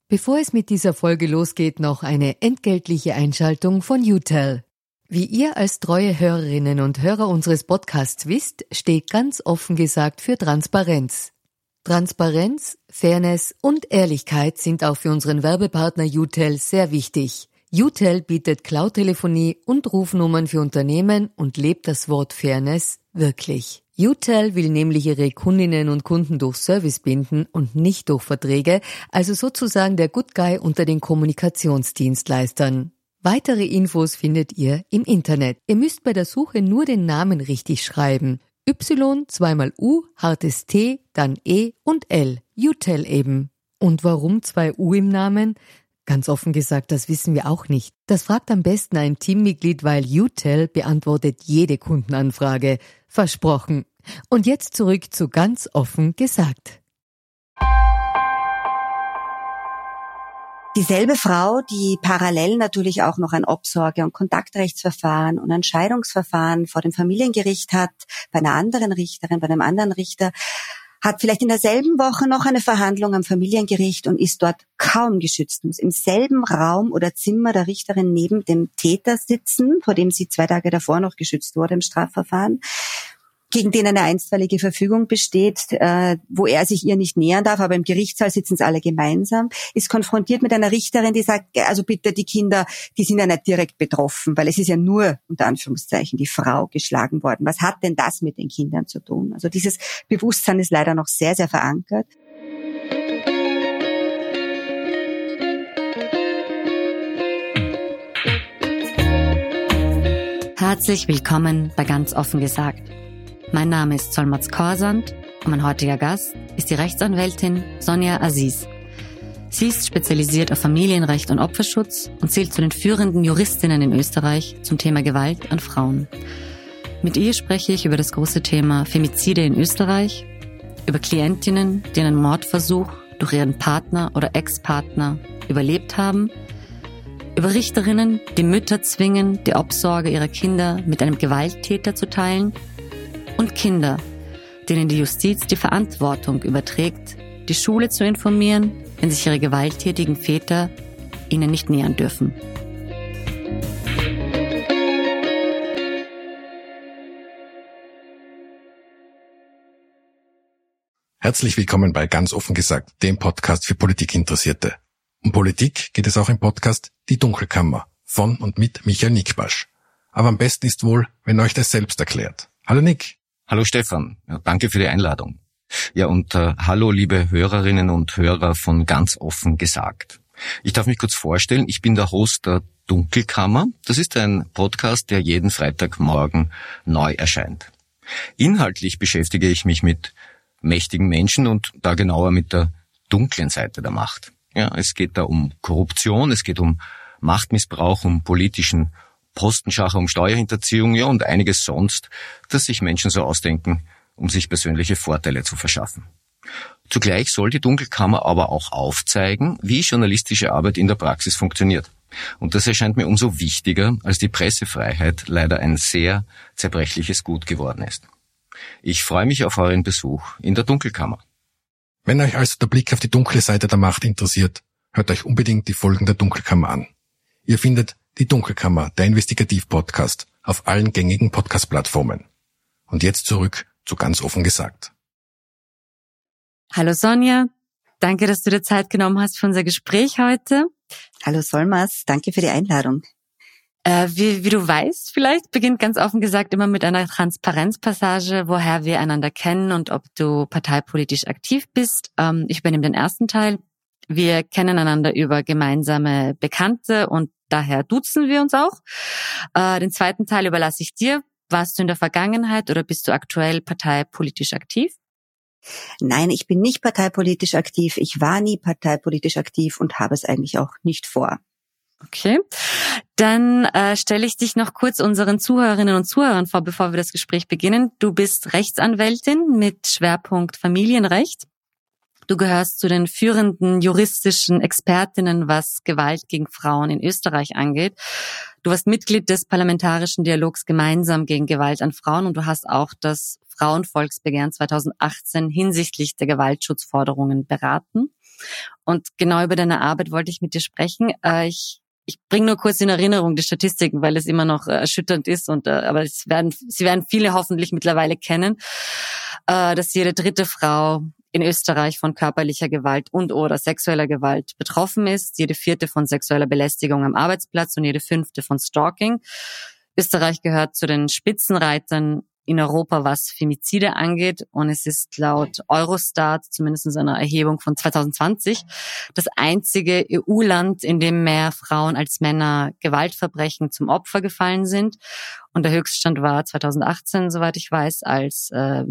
Bevor es mit dieser Folge losgeht, noch eine entgeltliche Einschaltung von UTEL. Wie ihr als treue Hörerinnen und Hörer unseres Podcasts wisst, steht ganz offen gesagt für Transparenz. Transparenz, Fairness und Ehrlichkeit sind auch für unseren Werbepartner UTEL sehr wichtig. UTEL bietet Cloud-Telefonie und Rufnummern für Unternehmen und lebt das Wort Fairness wirklich. UTEL will nämlich ihre Kundinnen und Kunden durch Service binden und nicht durch Verträge, also sozusagen der Good Guy unter den Kommunikationsdienstleistern. Weitere Infos findet ihr im Internet. Ihr müsst bei der Suche nur den Namen richtig schreiben. Y, zweimal U, hartes T, dann E und L. UTEL eben. Und warum 2 U im Namen? Ganz offen gesagt, das wissen wir auch nicht. Das fragt am besten ein Teammitglied, weil UTEL beantwortet jede Kundenanfrage. Versprochen. Und jetzt zurück zu ganz offen gesagt. Dieselbe Frau, die parallel natürlich auch noch ein Obsorge- und Kontaktrechtsverfahren und ein Scheidungsverfahren vor dem Familiengericht hat, bei einer anderen Richterin, bei einem anderen Richter, hat vielleicht in derselben Woche noch eine Verhandlung am Familiengericht und ist dort kaum geschützt, muss im selben Raum oder Zimmer der Richterin neben dem Täter sitzen, vor dem sie 2 Tage davor noch geschützt wurde im Strafverfahren, gegen den eine einstweilige Verfügung besteht, wo er sich ihr nicht nähern darf, aber im Gerichtssaal sitzen sie alle gemeinsam, ist konfrontiert mit einer Richterin, die sagt, also bitte, die Kinder, die sind ja nicht direkt betroffen, weil es ist ja nur, unter Anführungszeichen, die Frau geschlagen worden. Was hat denn das mit den Kindern zu tun? Also dieses Bewusstsein ist leider noch sehr, sehr verankert. Herzlich willkommen bei Ganz offen gesagt. Mein Name ist Solmaz Korsand und mein heutiger Gast ist die Rechtsanwältin Sonja Aziz. Sie ist spezialisiert auf Familienrecht und Opferschutz und zählt zu den führenden Juristinnen in Österreich zum Thema Gewalt an Frauen. Mit ihr spreche ich über das große Thema Femizide in Österreich, über Klientinnen, die einen Mordversuch durch ihren Partner oder Ex-Partner überlebt haben, über Richterinnen, die Mütter zwingen, die Obsorge ihrer Kinder mit einem Gewalttäter zu teilen, und Kinder, denen die Justiz die Verantwortung überträgt, die Schule zu informieren, wenn sich ihre gewalttätigen Väter ihnen nicht nähern dürfen. Herzlich willkommen bei Ganz offen gesagt, dem Podcast für Politikinteressierte. Um Politik geht es auch im Podcast Die Dunkelkammer von und mit Michael Nickbasch. Aber am besten ist wohl, wenn euch das selbst erklärt. Hallo Nick. Hallo Stefan, ja, danke für die Einladung. Ja, und hallo liebe Hörerinnen und Hörer von Ganz offen gesagt. Ich darf mich kurz vorstellen, ich bin der Host der Dunkelkammer. Das ist ein Podcast, der jeden Freitagmorgen neu erscheint. Inhaltlich beschäftige ich mich mit mächtigen Menschen und da genauer mit der dunklen Seite der Macht. Ja, es geht da um Korruption, es geht um Machtmissbrauch, um politischen Postenschacher, um Steuerhinterziehung, ja, und einiges sonst, das sich Menschen so ausdenken, um sich persönliche Vorteile zu verschaffen. Zugleich soll die Dunkelkammer aber auch aufzeigen, wie journalistische Arbeit in der Praxis funktioniert. Und das erscheint mir umso wichtiger, als die Pressefreiheit leider ein sehr zerbrechliches Gut geworden ist. Ich freue mich auf euren Besuch in der Dunkelkammer. Wenn euch also der Blick auf die dunkle Seite der Macht interessiert, hört euch unbedingt die Folgen der Dunkelkammer an. Ihr findet die Dunkelkammer, der Investigativ-Podcast, auf allen gängigen Podcast-Plattformen. Und jetzt zurück zu Ganz offen gesagt. Hallo Sonja, danke, dass du dir Zeit genommen hast für unser Gespräch heute. Hallo Solmaz, danke für die Einladung. Wie du weißt, vielleicht beginnt Ganz offen gesagt immer mit einer Transparenzpassage, woher wir einander kennen und ob du parteipolitisch aktiv bist. Ich übernehme den ersten Teil. Wir kennen einander über gemeinsame Bekannte und daher duzen wir uns auch. Den zweiten Teil überlasse ich dir. Warst du in der Vergangenheit oder bist du aktuell parteipolitisch aktiv? Nein, ich bin nicht parteipolitisch aktiv. Ich war nie parteipolitisch aktiv und habe es eigentlich auch nicht vor. Okay, dann stelle ich dich noch kurz unseren Zuhörerinnen und Zuhörern vor, bevor wir das Gespräch beginnen. Du bist Rechtsanwältin mit Schwerpunkt Familienrecht. Du gehörst zu den führenden juristischen Expertinnen, was Gewalt gegen Frauen in Österreich angeht. Du warst Mitglied des Parlamentarischen Dialogs Gemeinsam gegen Gewalt an Frauen und du hast auch das Frauenvolksbegehren 2018 hinsichtlich der Gewaltschutzforderungen beraten. Und genau über deine Arbeit wollte ich mit dir sprechen. Ich bringe nur kurz in Erinnerung die Statistiken, weil es immer noch erschütternd ist. Aber sie werden viele hoffentlich mittlerweile kennen, dass jede dritte Frau in Österreich von körperlicher Gewalt und/oder sexueller Gewalt betroffen ist, jede vierte von sexueller Belästigung am Arbeitsplatz und jede fünfte von Stalking. Österreich gehört zu den Spitzenreitern in Europa, was Femizide angeht. Und es ist laut Eurostat, zumindest in einer Erhebung von 2020, das einzige EU-Land, in dem mehr Frauen als Männer Gewaltverbrechen zum Opfer gefallen sind. Und der Höchststand war 2018, soweit ich weiß, als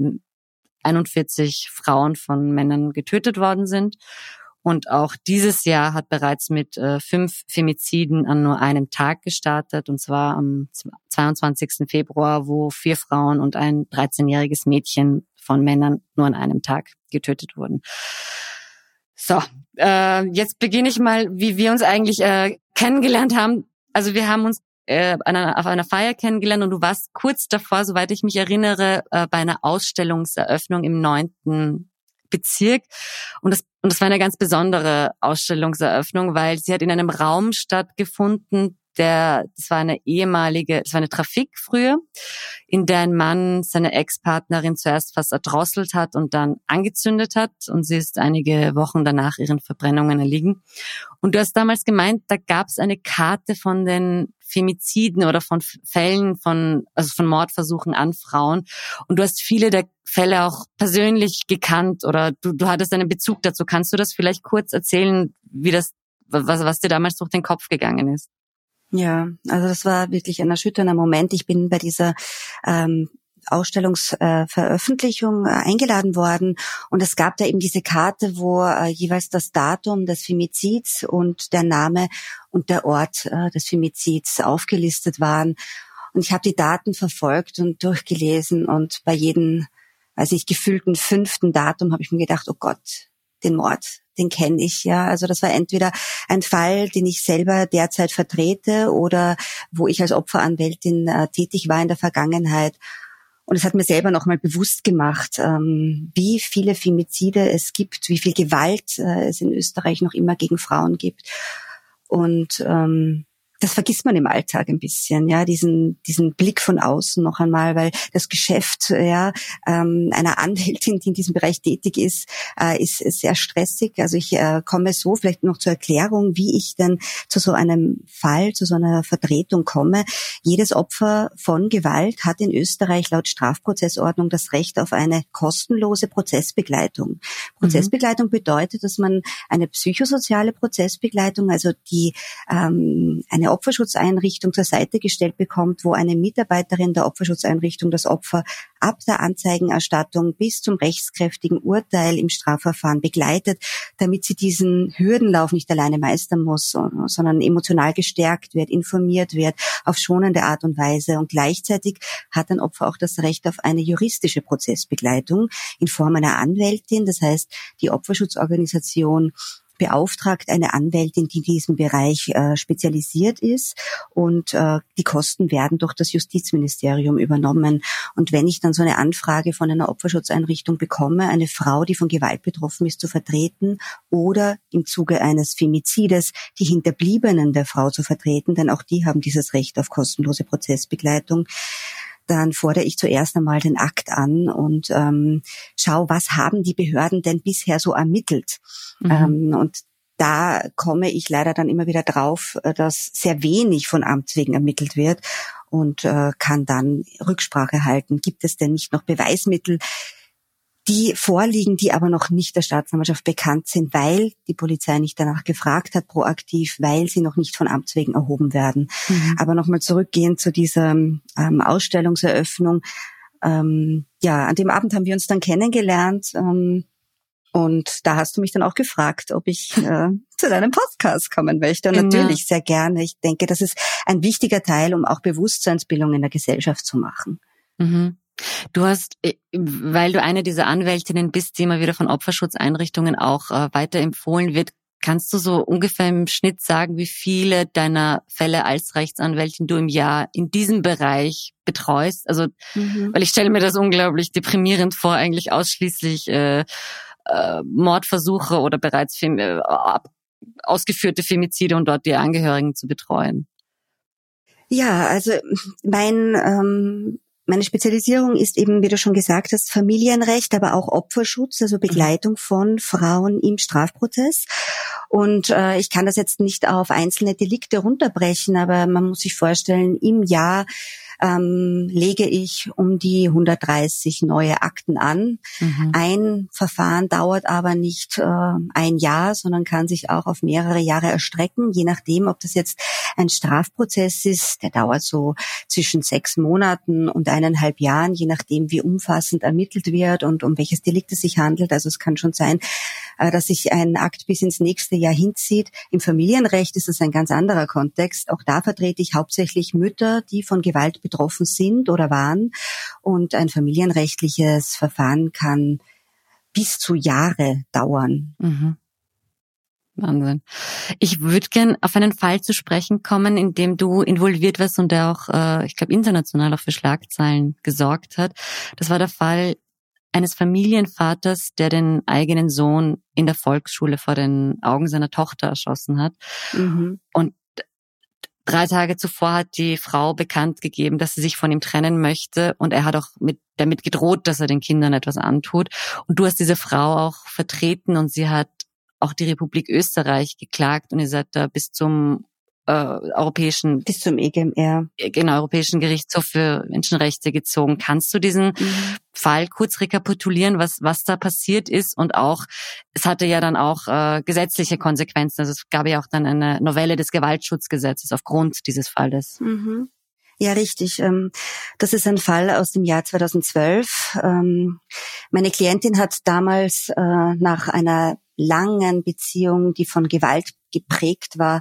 41 Frauen von Männern getötet worden sind. Und auch dieses Jahr hat bereits mit 5 Femiziden an nur einem Tag gestartet, und zwar am 22. Februar, wo 4 Frauen und ein 13-jähriges Mädchen von Männern nur an einem Tag getötet wurden. So, jetzt beginne ich mal, wie wir uns eigentlich kennengelernt haben. Also wir haben uns auf einer Feier kennengelernt und du warst kurz davor, soweit ich mich erinnere, bei einer Ausstellungseröffnung im 9. Bezirk. Und das war eine ganz besondere Ausstellungseröffnung, weil sie hat in einem Raum stattgefunden, das war eine Trafik früher, in der ein Mann seine Ex-Partnerin zuerst fast erdrosselt hat und dann angezündet hat, und sie ist einige Wochen danach ihren Verbrennungen erliegen. Und du hast damals gemeint, da gab es eine Karte von den Femiziden oder von Fällen von Mordversuchen an Frauen, und du hast viele der Fälle auch persönlich gekannt oder du hattest einen Bezug dazu. Kannst du das vielleicht kurz erzählen, was dir damals durch den Kopf gegangen ist? Ja, also das war wirklich ein erschütternder Moment. Ich bin bei dieser Ausstellungsveröffentlichung eingeladen worden, und es gab da eben diese Karte, wo jeweils das Datum des Femizids und der Name und der Ort des Femizids aufgelistet waren. Und ich habe die Daten verfolgt und durchgelesen, und bei jedem, gefühlten 5. Datum habe ich mir gedacht, oh Gott, den Mord, den kenne ich, ja. Also das war entweder ein Fall, den ich selber derzeit vertrete oder wo ich als Opferanwältin tätig war in der Vergangenheit. Und es hat mir selber nochmal bewusst gemacht, wie viele Femizide es gibt, wie viel Gewalt es in Österreich noch immer gegen Frauen gibt. Und das vergisst man im Alltag ein bisschen, ja, diesen Blick von außen noch einmal, weil das Geschäft, einer Anwältin, die in diesem Bereich tätig ist sehr stressig. Also ich komme so, vielleicht noch zur Erklärung, wie ich denn zu so einem Fall, zu so einer Vertretung komme. Jedes Opfer von Gewalt hat in Österreich laut Strafprozessordnung das Recht auf eine kostenlose Prozessbegleitung. Prozessbegleitung bedeutet, dass man eine psychosoziale Prozessbegleitung, also die eine Opferschutzeinrichtung zur Seite gestellt bekommt, wo eine Mitarbeiterin der Opferschutzeinrichtung das Opfer ab der Anzeigenerstattung bis zum rechtskräftigen Urteil im Strafverfahren begleitet, damit sie diesen Hürdenlauf nicht alleine meistern muss, sondern emotional gestärkt wird, informiert wird, auf schonende Art und Weise. Und gleichzeitig hat ein Opfer auch das Recht auf eine juristische Prozessbegleitung in Form einer Anwältin. Das heißt, die Opferschutzorganisation beauftragt eine Anwältin, die in diesem Bereich spezialisiert ist, und die Kosten werden durch das Justizministerium übernommen. Und wenn ich dann so eine Anfrage von einer Opferschutzeinrichtung bekomme, eine Frau, die von Gewalt betroffen ist, zu vertreten oder im Zuge eines Femizides die Hinterbliebenen der Frau zu vertreten, denn auch die haben dieses Recht auf kostenlose Prozessbegleitung, dann fordere ich zuerst einmal den Akt an und schau, was haben die Behörden denn bisher so ermittelt. Und da komme ich leider dann immer wieder drauf, dass sehr wenig von Amts wegen ermittelt wird, und kann dann Rücksprache halten. Gibt es denn nicht noch Beweismittel, die vorliegen, die aber noch nicht der Staatsanwaltschaft bekannt sind, weil die Polizei nicht danach gefragt hat, proaktiv, weil sie noch nicht von Amts wegen erhoben werden. Aber nochmal zurückgehend zu dieser Ausstellungseröffnung. An dem Abend haben wir uns dann kennengelernt, und da hast du mich dann auch gefragt, ob ich zu deinem Podcast kommen möchte. Und natürlich sehr gerne. Ich denke, das ist ein wichtiger Teil, um auch Bewusstseinsbildung in der Gesellschaft zu machen. Du hast, weil du eine dieser Anwältinnen bist, die immer wieder von Opferschutzeinrichtungen auch weiterempfohlen wird, kannst du so ungefähr im Schnitt sagen, wie viele deiner Fälle als Rechtsanwältin du im Jahr in diesem Bereich betreust? Also, weil ich stelle mir das unglaublich deprimierend vor, eigentlich ausschließlich Mordversuche oder bereits ausgeführte Femizide und dort die Angehörigen zu betreuen? Ja, also meine Spezialisierung ist eben, wie du schon gesagt hast, Familienrecht, aber auch Opferschutz, also Begleitung von Frauen im Strafprozess. Und ich kann das jetzt nicht auf einzelne Delikte runterbrechen, aber man muss sich vorstellen, im Jahr lege ich um die 130 neue Akten an. Ein Verfahren dauert aber nicht ein Jahr, sondern kann sich auch auf mehrere Jahre erstrecken, je nachdem, ob das jetzt ein Strafprozess ist, der dauert so zwischen 6 Monaten und 1,5 Jahren, je nachdem, wie umfassend ermittelt wird und um welches Delikt es sich handelt. Also es kann schon sein, dass sich ein Akt bis ins nächste Jahr hinzieht. Im Familienrecht ist es ein ganz anderer Kontext. Auch da vertrete ich hauptsächlich Mütter, die von Gewalt betroffen sind oder waren. Und ein familienrechtliches Verfahren kann bis zu Jahre dauern. Wahnsinn. Ich würde gern auf einen Fall zu sprechen kommen, in dem du involviert warst und der auch, ich glaube, international auch für Schlagzeilen gesorgt hat. Das war der Fall eines Familienvaters, der den eigenen Sohn in der Volksschule vor den Augen seiner Tochter erschossen hat. Und 3 Tage zuvor hat die Frau bekannt gegeben, dass sie sich von ihm trennen möchte, und er hat auch damit gedroht, dass er den Kindern etwas antut. Und du hast diese Frau auch vertreten und sie hat auch die Republik Österreich geklagt und ihr seid da bis zum EGMR. Genau, Europäischen Gerichtshof für Menschenrechte gezogen. Kannst du diesen Fall kurz rekapitulieren, was da passiert ist? Und auch, es hatte ja dann auch gesetzliche Konsequenzen. Also es gab ja auch dann eine Novelle des Gewaltschutzgesetzes aufgrund dieses Falles. Ja, richtig. Das ist ein Fall aus dem Jahr 2012. Meine Klientin hat damals nach einer langen Beziehung, die von Gewalt geprägt war,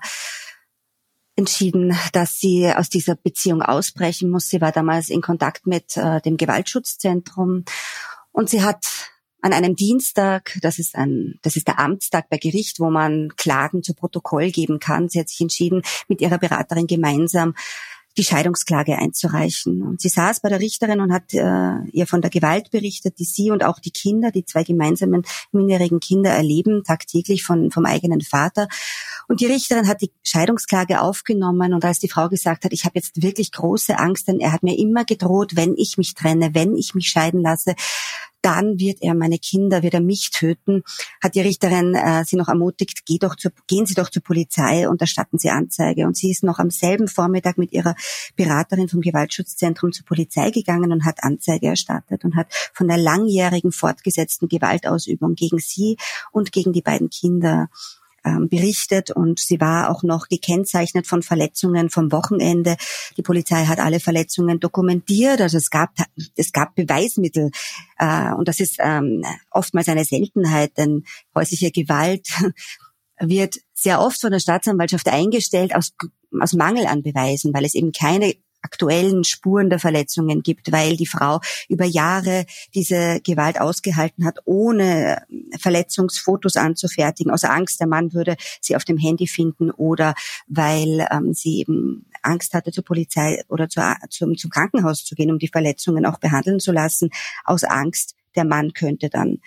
entschieden, dass sie aus dieser Beziehung ausbrechen muss. Sie war damals in Kontakt mit dem Gewaltschutzzentrum und sie hat an einem Dienstag, das ist der Amtstag bei Gericht, wo man Klagen zu Protokoll geben kann. Sie hat sich entschieden, mit ihrer Beraterin gemeinsam die Scheidungsklage einzureichen. Und sie saß bei der Richterin und hat ihr von der Gewalt berichtet, die sie und auch die Kinder, die 2 gemeinsamen minderjährigen Kinder erleben, tagtäglich vom eigenen Vater. Und die Richterin hat die Scheidungsklage aufgenommen und als die Frau gesagt hat, ich habe jetzt wirklich große Angst, denn er hat mir immer gedroht, wenn ich mich trenne, wenn ich mich scheiden lasse, dann wird er mich töten, hat die Richterin sie noch ermutigt, gehen Sie doch zur Polizei und erstatten Sie Anzeige. Und sie ist noch am selben Vormittag mit ihrer Beraterin vom Gewaltschutzzentrum zur Polizei gegangen und hat Anzeige erstattet und hat von der langjährigen fortgesetzten Gewaltausübung gegen sie und gegen die beiden Kinder berichtet, und sie war auch noch gekennzeichnet von Verletzungen vom Wochenende. Die Polizei hat alle Verletzungen dokumentiert, also es gab Beweismittel, und das ist oftmals eine Seltenheit, denn häusliche Gewalt wird sehr oft von der Staatsanwaltschaft eingestellt aus Mangel an Beweisen, weil es eben keine aktuellen Spuren der Verletzungen gibt, weil die Frau über Jahre diese Gewalt ausgehalten hat, ohne Verletzungsfotos anzufertigen, aus Angst, der Mann würde sie auf dem Handy finden, oder weil sie eben Angst hatte, zur Polizei oder zum Krankenhaus zu gehen, um die Verletzungen auch behandeln zu lassen, aus Angst, der Mann könnte dann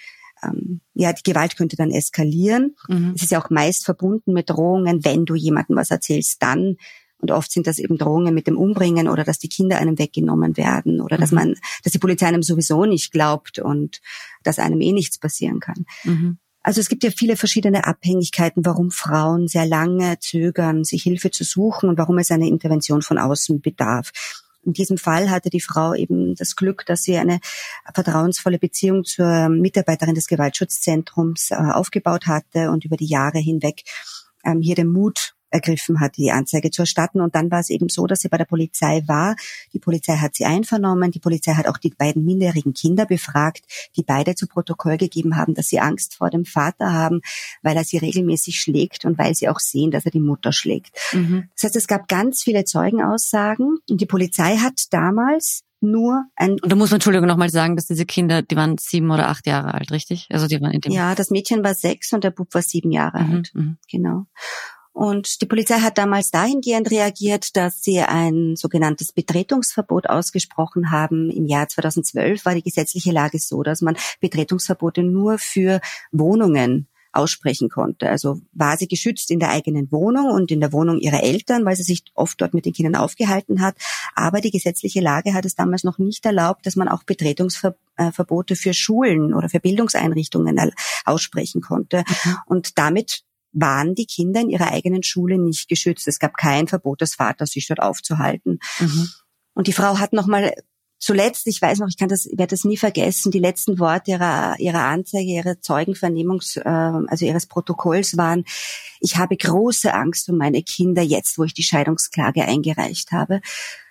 die Gewalt könnte dann eskalieren. Es ist ja auch meist verbunden mit Drohungen, wenn du jemandem was erzählst, dann. Und oft sind das eben Drohungen mit dem Umbringen oder dass die Kinder einem weggenommen werden oder dass die Polizei einem sowieso nicht glaubt und dass einem nichts passieren kann. Also es gibt ja viele verschiedene Abhängigkeiten, warum Frauen sehr lange zögern, sich Hilfe zu suchen und warum es eine Intervention von außen bedarf. In diesem Fall hatte die Frau eben das Glück, dass sie eine vertrauensvolle Beziehung zur Mitarbeiterin des Gewaltschutzzentrums aufgebaut hatte und über die Jahre hinweg hier den Mut ergriffen hat, die Anzeige zu erstatten. Und dann war es eben so, dass sie bei der Polizei war. Die Polizei hat sie einvernommen. Die Polizei hat auch die beiden minderjährigen Kinder befragt, die beide zu Protokoll gegeben haben, dass sie Angst vor dem Vater haben, weil er sie regelmäßig schlägt und weil sie auch sehen, dass er die Mutter schlägt. Das heißt, es gab ganz viele Zeugenaussagen und die Polizei hat damals und da muss man, Entschuldigung, nochmal sagen, dass diese Kinder, die waren 7 oder 8 Jahre alt, richtig? Also die waren in dem das Mädchen war 6 und der Bub war 7 Jahre alt. Genau. Und die Polizei hat damals dahingehend reagiert, dass sie ein sogenanntes Betretungsverbot ausgesprochen haben. Im Jahr 2012 war die gesetzliche Lage so, dass man Betretungsverbote nur für Wohnungen aussprechen konnte. Also war sie geschützt in der eigenen Wohnung und in der Wohnung ihrer Eltern, weil sie sich oft dort mit den Kindern aufgehalten hat. Aber die gesetzliche Lage hat es damals noch nicht erlaubt, dass man auch Betretungsverbote für Schulen oder für Bildungseinrichtungen aussprechen konnte. Und damit waren die Kinder in ihrer eigenen Schule nicht geschützt. Es gab kein Verbot des Vaters, sich dort aufzuhalten. Und die Frau hat nochmal zuletzt, ich weiß noch, werde das nie vergessen, die letzten Worte ihrer Anzeige, ihrer Zeugenvernehmungs, also ihres Protokolls waren: Ich habe große Angst um meine Kinder jetzt, wo ich die Scheidungsklage eingereicht habe.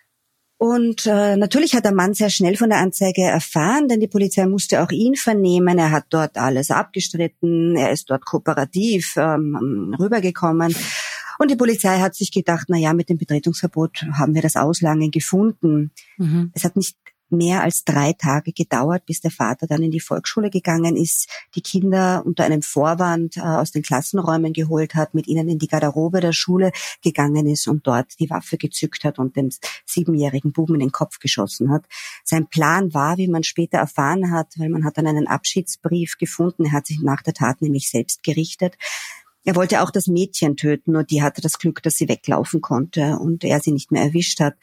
Und natürlich hat der Mann sehr schnell von der Anzeige erfahren, denn die Polizei musste auch ihn vernehmen. Er hat dort alles abgestritten, er ist dort kooperativ rübergekommen. Und die Polizei hat sich gedacht, na ja, mit dem Betretungsverbot haben wir das Auslangen gefunden. Es hat nicht mehr als 3 Tage gedauert, bis der Vater dann in die Volksschule gegangen ist, die Kinder unter einem Vorwand aus den Klassenräumen geholt hat, mit ihnen in die Garderobe der Schule gegangen ist und dort die Waffe gezückt hat und dem 7-jährigen Buben in den Kopf geschossen hat. Sein Plan war, wie man später erfahren hat, weil man hat dann einen Abschiedsbrief gefunden, er hat sich nach der Tat nämlich selbst gerichtet. Er wollte auch das Mädchen töten, nur die hatte das Glück, dass sie weglaufen konnte und er sie nicht mehr erwischt hat.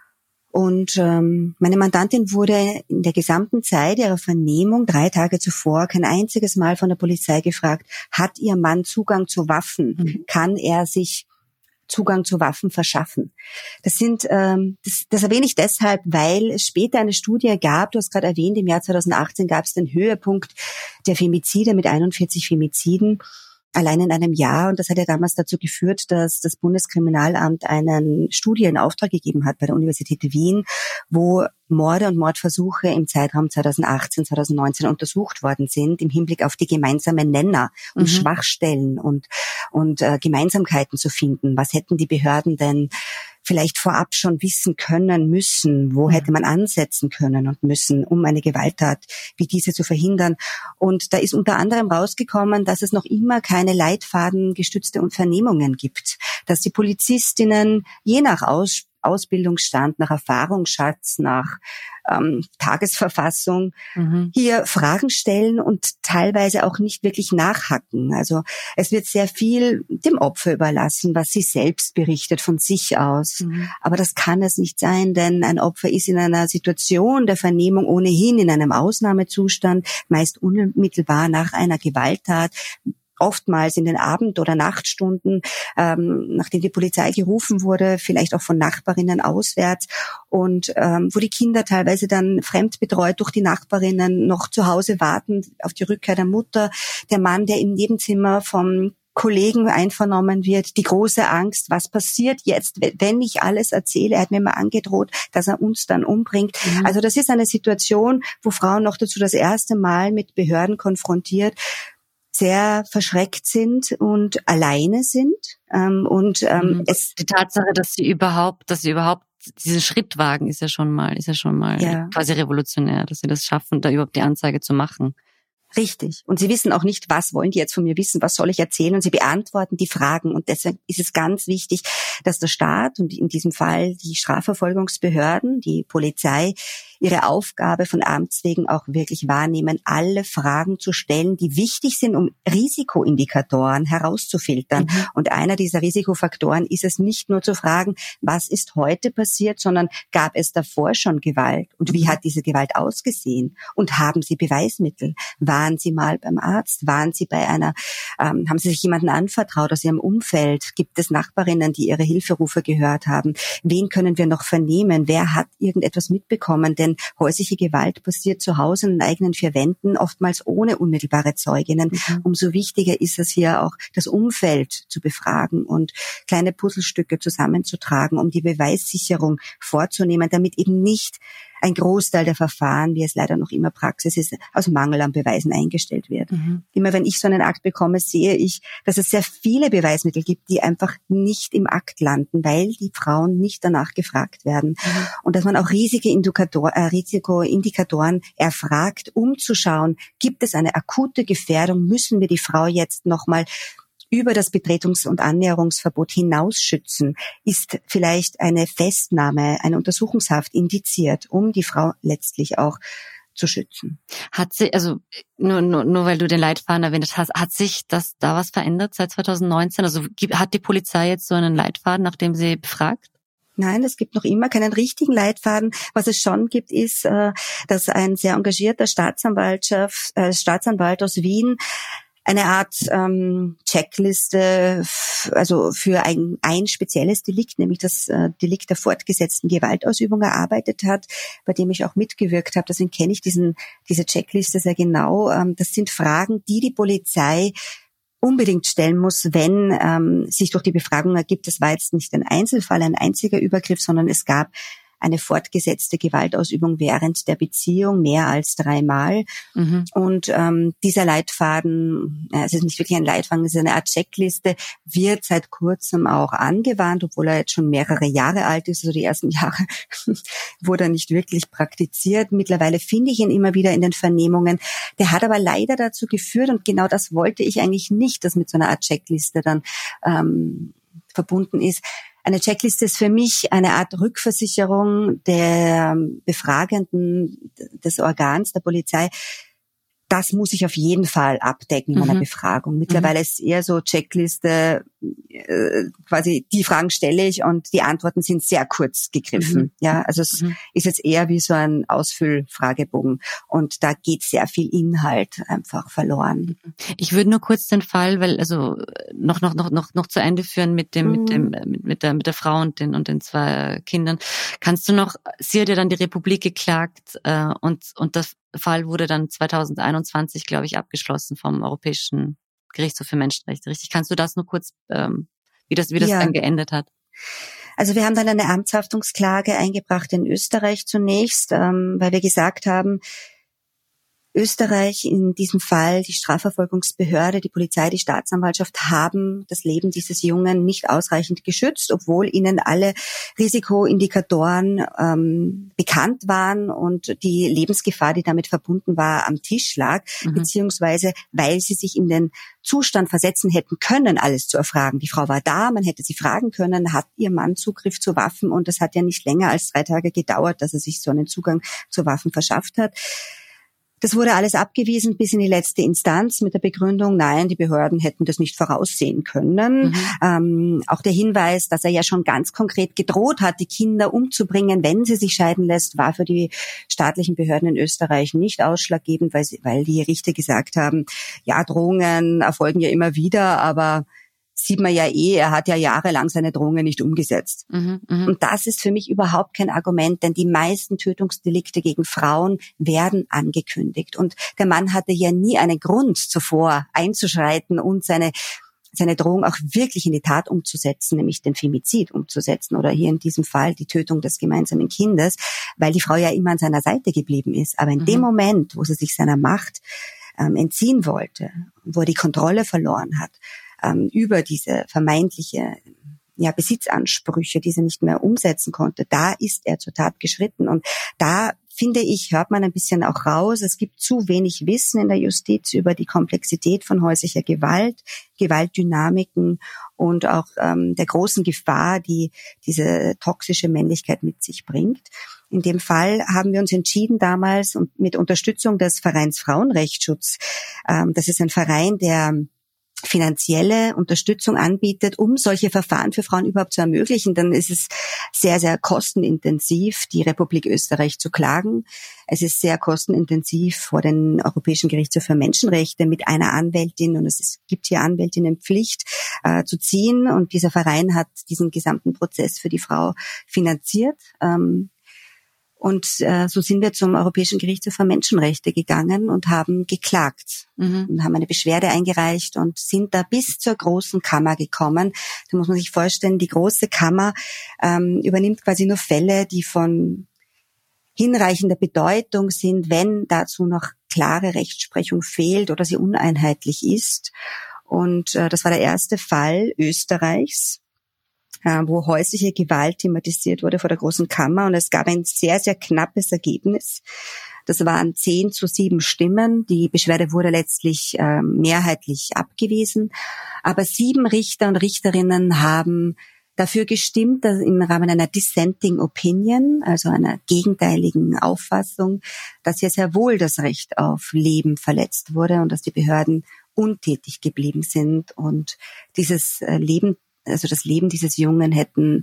Und meine Mandantin wurde in der gesamten Zeit ihrer Vernehmung 3 Tage zuvor kein einziges Mal von der Polizei gefragt, hat ihr Mann Zugang zu Waffen? Kann er sich Zugang zu Waffen verschaffen? Das erwähne ich deshalb, weil es später eine Studie gab, du hast gerade erwähnt, im Jahr 2018 gab es den Höhepunkt der Femizide mit 41 Femiziden. Allein in einem Jahr. Und das hat ja damals dazu geführt, dass das Bundeskriminalamt einen Studie in Auftrag gegeben hat bei der Universität Wien, wo Morde und Mordversuche im Zeitraum 2018, 2019 untersucht worden sind, im Hinblick auf die gemeinsamen Nenner, um Schwachstellen und Gemeinsamkeiten zu finden. Was hätten die Behörden denn vielleicht vorab schon wissen können, müssen, wo hätte man ansetzen können und müssen, um eine Gewalttat wie diese zu verhindern. Und da ist unter anderem rausgekommen, dass es noch immer keine leitfadengestützte Vernehmungen gibt, dass die Polizistinnen je nach Ausbildungsstand, nach Erfahrungsschatz, nach Tagesverfassung hier Fragen stellen und teilweise auch nicht wirklich nachhacken. Also es wird sehr viel dem Opfer überlassen, was sie selbst berichtet von sich aus. Aber das kann es nicht sein, denn ein Opfer ist in einer Situation der Vernehmung ohnehin in einem Ausnahmezustand, meist unmittelbar nach einer Gewalttat, oftmals in den Abend- oder Nachtstunden, nachdem die Polizei gerufen wurde, vielleicht auch von Nachbarinnen auswärts und wo die Kinder teilweise dann fremdbetreut durch die Nachbarinnen noch zu Hause warten auf die Rückkehr der Mutter, der Mann, der im Nebenzimmer vom Kollegen einvernommen wird, die große Angst, was passiert jetzt, wenn ich alles erzähle, er hat mir mal angedroht, dass er uns dann umbringt. Also das ist eine Situation, wo Frauen noch dazu das erste Mal mit Behörden konfrontiert, sehr verschreckt sind und alleine sind. Die Tatsache, dass sie überhaupt diesen Schritt wagen, ist ja schon mal quasi revolutionär, dass sie das schaffen, da überhaupt die Anzeige zu machen. Richtig. Und sie wissen auch nicht, was wollen die jetzt von mir wissen, was soll ich erzählen? Und sie beantworten die Fragen. Und deswegen ist es ganz wichtig, dass der Staat und in diesem Fall die Strafverfolgungsbehörden, die Polizei, ihre Aufgabe von Amts wegen auch wirklich wahrnehmen, alle Fragen zu stellen, die wichtig sind, um Risikoindikatoren herauszufiltern. Und einer dieser Risikofaktoren ist es nicht nur zu fragen, was ist heute passiert, sondern gab es davor schon Gewalt? Und wie hat diese Gewalt ausgesehen? Und haben Sie Beweismittel? Waren Sie mal beim Arzt? Waren Sie bei haben Sie sich jemanden anvertraut aus Ihrem Umfeld? Gibt es Nachbarinnen, die Ihre Hilferufe gehört haben? Wen können wir noch vernehmen? Wer hat irgendetwas mitbekommen? Denn häusliche Gewalt passiert zu Hause in den eigenen 4 Wänden, oftmals ohne unmittelbare Zeuginnen. Umso wichtiger ist es hier auch, das Umfeld zu befragen und kleine Puzzlestücke zusammenzutragen, um die Beweissicherung vorzunehmen, damit eben nicht ein Großteil der Verfahren, wie es leider noch immer Praxis ist, aus Mangel an Beweisen eingestellt wird. Immer wenn ich so einen Akt bekomme, sehe ich, dass es sehr viele Beweismittel gibt, die einfach nicht im Akt landen, weil die Frauen nicht danach gefragt werden. Und dass man auch Risikoindikatoren erfragt, um zu schauen, gibt es eine akute Gefährdung, müssen wir die Frau jetzt nochmal über das Betretungs- und Annäherungsverbot hinaus schützen, ist vielleicht eine Festnahme, eine Untersuchungshaft indiziert, um die Frau letztlich auch zu schützen. Hat sie, also nur weil du den Leitfaden erwähnt hast, hat sich da was verändert seit 2019? Also hat die Polizei jetzt so einen Leitfaden, nachdem sie befragt? Nein, es gibt noch immer keinen richtigen Leitfaden. Was es schon gibt, ist, dass ein sehr engagierter Staatsanwalt aus Wien eine Art Checkliste, also für ein spezielles Delikt, nämlich das Delikt der fortgesetzten Gewaltausübung erarbeitet hat, bei dem ich auch mitgewirkt habe. Deswegen kenne ich diese Checkliste sehr genau. Das sind Fragen, die die Polizei unbedingt stellen muss, wenn sich durch die Befragung ergibt, das war jetzt nicht ein Einzelfall, ein einziger Übergriff, sondern es gab eine fortgesetzte Gewaltausübung während der Beziehung mehr als 3 Mal. Mhm. Und dieser Leitfaden, es ist nicht wirklich ein Leitfaden, es ist eine Art Checkliste, wird seit kurzem auch angewandt, obwohl er jetzt schon mehrere Jahre alt ist. Also die ersten Jahre wurde er nicht wirklich praktiziert. Mittlerweile finde ich ihn immer wieder in den Vernehmungen. Der hat aber leider dazu geführt, und genau das wollte ich eigentlich nicht, dass mit so einer Art Checkliste dann verbunden ist. Eine Checkliste ist für mich eine Art Rückversicherung der Befragenden des Organs, der Polizei. Das muss ich auf jeden Fall abdecken in meiner Befragung. Mittlerweile ist eher so Checkliste, quasi die Fragen stelle ich und die Antworten sind sehr kurz gegriffen. Ja, also es ist jetzt eher wie so ein Ausfüllfragebogen und da geht sehr viel Inhalt einfach verloren. Ich würde nur kurz den Fall, weil also noch zu Ende führen mit der Frau und den 2 Kindern. Kannst du noch? Sie hat ja dann die Republik geklagt und das Fall wurde dann 2021, glaube ich, abgeschlossen vom Europäischen Gerichtshof für Menschenrechte. Richtig? Kannst du das nur kurz, wie das dann geendet hat? Also wir haben dann eine Amtshaftungsklage eingebracht in Österreich zunächst, weil wir gesagt haben, Österreich, in diesem Fall die Strafverfolgungsbehörde, die Polizei, die Staatsanwaltschaft haben das Leben dieses Jungen nicht ausreichend geschützt, obwohl ihnen alle Risikoindikatoren bekannt waren und die Lebensgefahr, die damit verbunden war, am Tisch lag, beziehungsweise weil sie sich in den Zustand versetzen hätten können, alles zu erfragen. Die Frau war da, man hätte sie fragen können, hat ihr Mann Zugriff zu Waffen und es hat ja nicht länger als 3 Tage gedauert, dass er sich so einen Zugang zu Waffen verschafft hat. Das wurde alles abgewiesen bis in die letzte Instanz mit der Begründung, nein, die Behörden hätten das nicht voraussehen können. Auch der Hinweis, dass er ja schon ganz konkret gedroht hat, die Kinder umzubringen, wenn sie sich scheiden lässt, war für die staatlichen Behörden in Österreich nicht ausschlaggebend, weil die Richter gesagt haben, ja, Drohungen erfolgen ja immer wieder, aber sieht man ja er hat ja jahrelang seine Drohungen nicht umgesetzt. Und das ist für mich überhaupt kein Argument, denn die meisten Tötungsdelikte gegen Frauen werden angekündigt. Und der Mann hatte ja nie einen Grund zuvor einzuschreiten und seine Drohung auch wirklich in die Tat umzusetzen, nämlich den Femizid umzusetzen oder hier in diesem Fall die Tötung des gemeinsamen Kindes, weil die Frau ja immer an seiner Seite geblieben ist. Aber in dem Moment, wo sie sich seiner Macht entziehen wollte, wo er die Kontrolle verloren hat, über diese vermeintliche Besitzansprüche, die sie nicht mehr umsetzen konnte, da ist er zur Tat geschritten. Und da, finde ich, hört man ein bisschen auch raus, es gibt zu wenig Wissen in der Justiz über die Komplexität von häuslicher Gewalt, Gewaltdynamiken und auch der großen Gefahr, die diese toxische Männlichkeit mit sich bringt. In dem Fall haben wir uns entschieden damals und mit Unterstützung des Vereins Frauenrechtsschutz, das ist ein Verein, der finanzielle Unterstützung anbietet, um solche Verfahren für Frauen überhaupt zu ermöglichen, dann ist es sehr, sehr kostenintensiv, die Republik Österreich zu klagen. Es ist sehr kostenintensiv vor den Europäischen Gerichtshof für Menschenrechte mit einer Anwältin, und es gibt hier Anwältinnenpflicht zu ziehen, und dieser Verein hat diesen gesamten Prozess für die Frau finanziert. Und so sind wir zum Europäischen Gerichtshof für Menschenrechte gegangen und haben geklagt und haben eine Beschwerde eingereicht und sind da bis zur Großen Kammer gekommen. Da muss man sich vorstellen, die Große Kammer übernimmt quasi nur Fälle, die von hinreichender Bedeutung sind, wenn dazu noch klare Rechtsprechung fehlt oder sie uneinheitlich ist. Und das war der erste Fall Österreichs, wo häusliche Gewalt thematisiert wurde vor der Großen Kammer, und es gab ein sehr, sehr knappes Ergebnis. Das waren 10-7 Stimmen. Die Beschwerde wurde letztlich mehrheitlich abgewiesen. Aber 7 Richter und Richterinnen haben dafür gestimmt, dass im Rahmen einer Dissenting Opinion, also einer gegenteiligen Auffassung, dass hier sehr wohl das Recht auf Leben verletzt wurde und dass die Behörden untätig geblieben sind und dieses Leben, also das Leben dieses Jungen hätten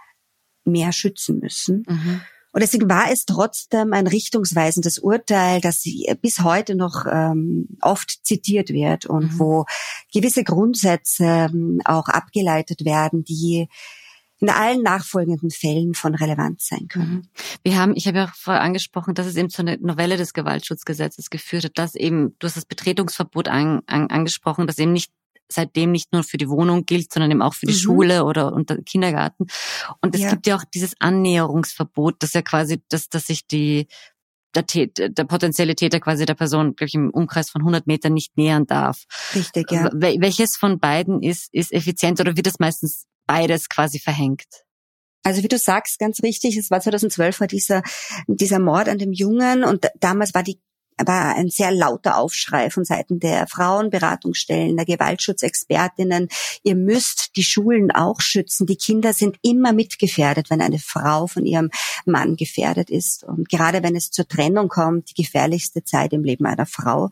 mehr schützen müssen. Und deswegen war es trotzdem ein richtungsweisendes Urteil, das bis heute noch oft zitiert wird und wo gewisse Grundsätze auch abgeleitet werden, die in allen nachfolgenden Fällen von Relevanz sein können. Ich habe ja auch vorher angesprochen, dass es eben zu einer Novelle des Gewaltschutzgesetzes geführt hat, dass eben, du hast das Betretungsverbot angesprochen, dass eben seitdem nicht nur für die Wohnung gilt, sondern eben auch für die Schule oder und den Kindergarten. Und es gibt ja auch dieses Annäherungsverbot, das ja quasi, dass sich der potenzielle Täter quasi der Person, glaube ich, im Umkreis von 100 Metern nicht nähern darf. Richtig, ja. Welches von beiden ist effizient oder wird das meistens beides quasi verhängt? Also wie du sagst, ganz richtig, es war 2012 war dieser Mord an dem Jungen und damals war ein sehr lauter Aufschrei von Seiten der Frauenberatungsstellen, der Gewaltschutzexpertinnen. Ihr müsst die Schulen auch schützen. Die Kinder sind immer mitgefährdet, wenn eine Frau von ihrem Mann gefährdet ist. Und gerade wenn es zur Trennung kommt, die gefährlichste Zeit im Leben einer Frau.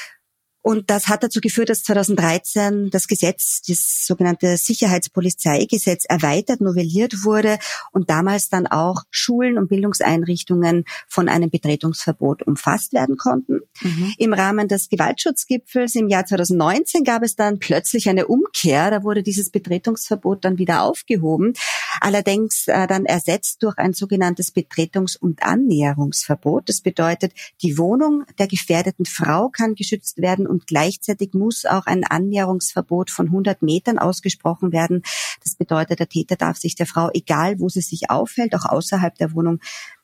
Und das hat dazu geführt, dass 2013 das sogenannte Sicherheitspolizeigesetz erweitert, novelliert wurde und damals dann auch Schulen und Bildungseinrichtungen von einem Betretungsverbot umfasst werden konnten. Im Rahmen des Gewaltschutzgipfels im Jahr 2019 gab es dann plötzlich eine Umkehr, da wurde dieses Betretungsverbot dann wieder aufgehoben, allerdings dann ersetzt durch ein sogenanntes Betretungs- und Annäherungsverbot. Das bedeutet, die Wohnung der gefährdeten Frau kann geschützt werden und gleichzeitig muss auch ein Annäherungsverbot von 100 Metern ausgesprochen werden. Das bedeutet, der Täter darf sich der Frau, egal wo sie sich aufhält, auch außerhalb der Wohnung,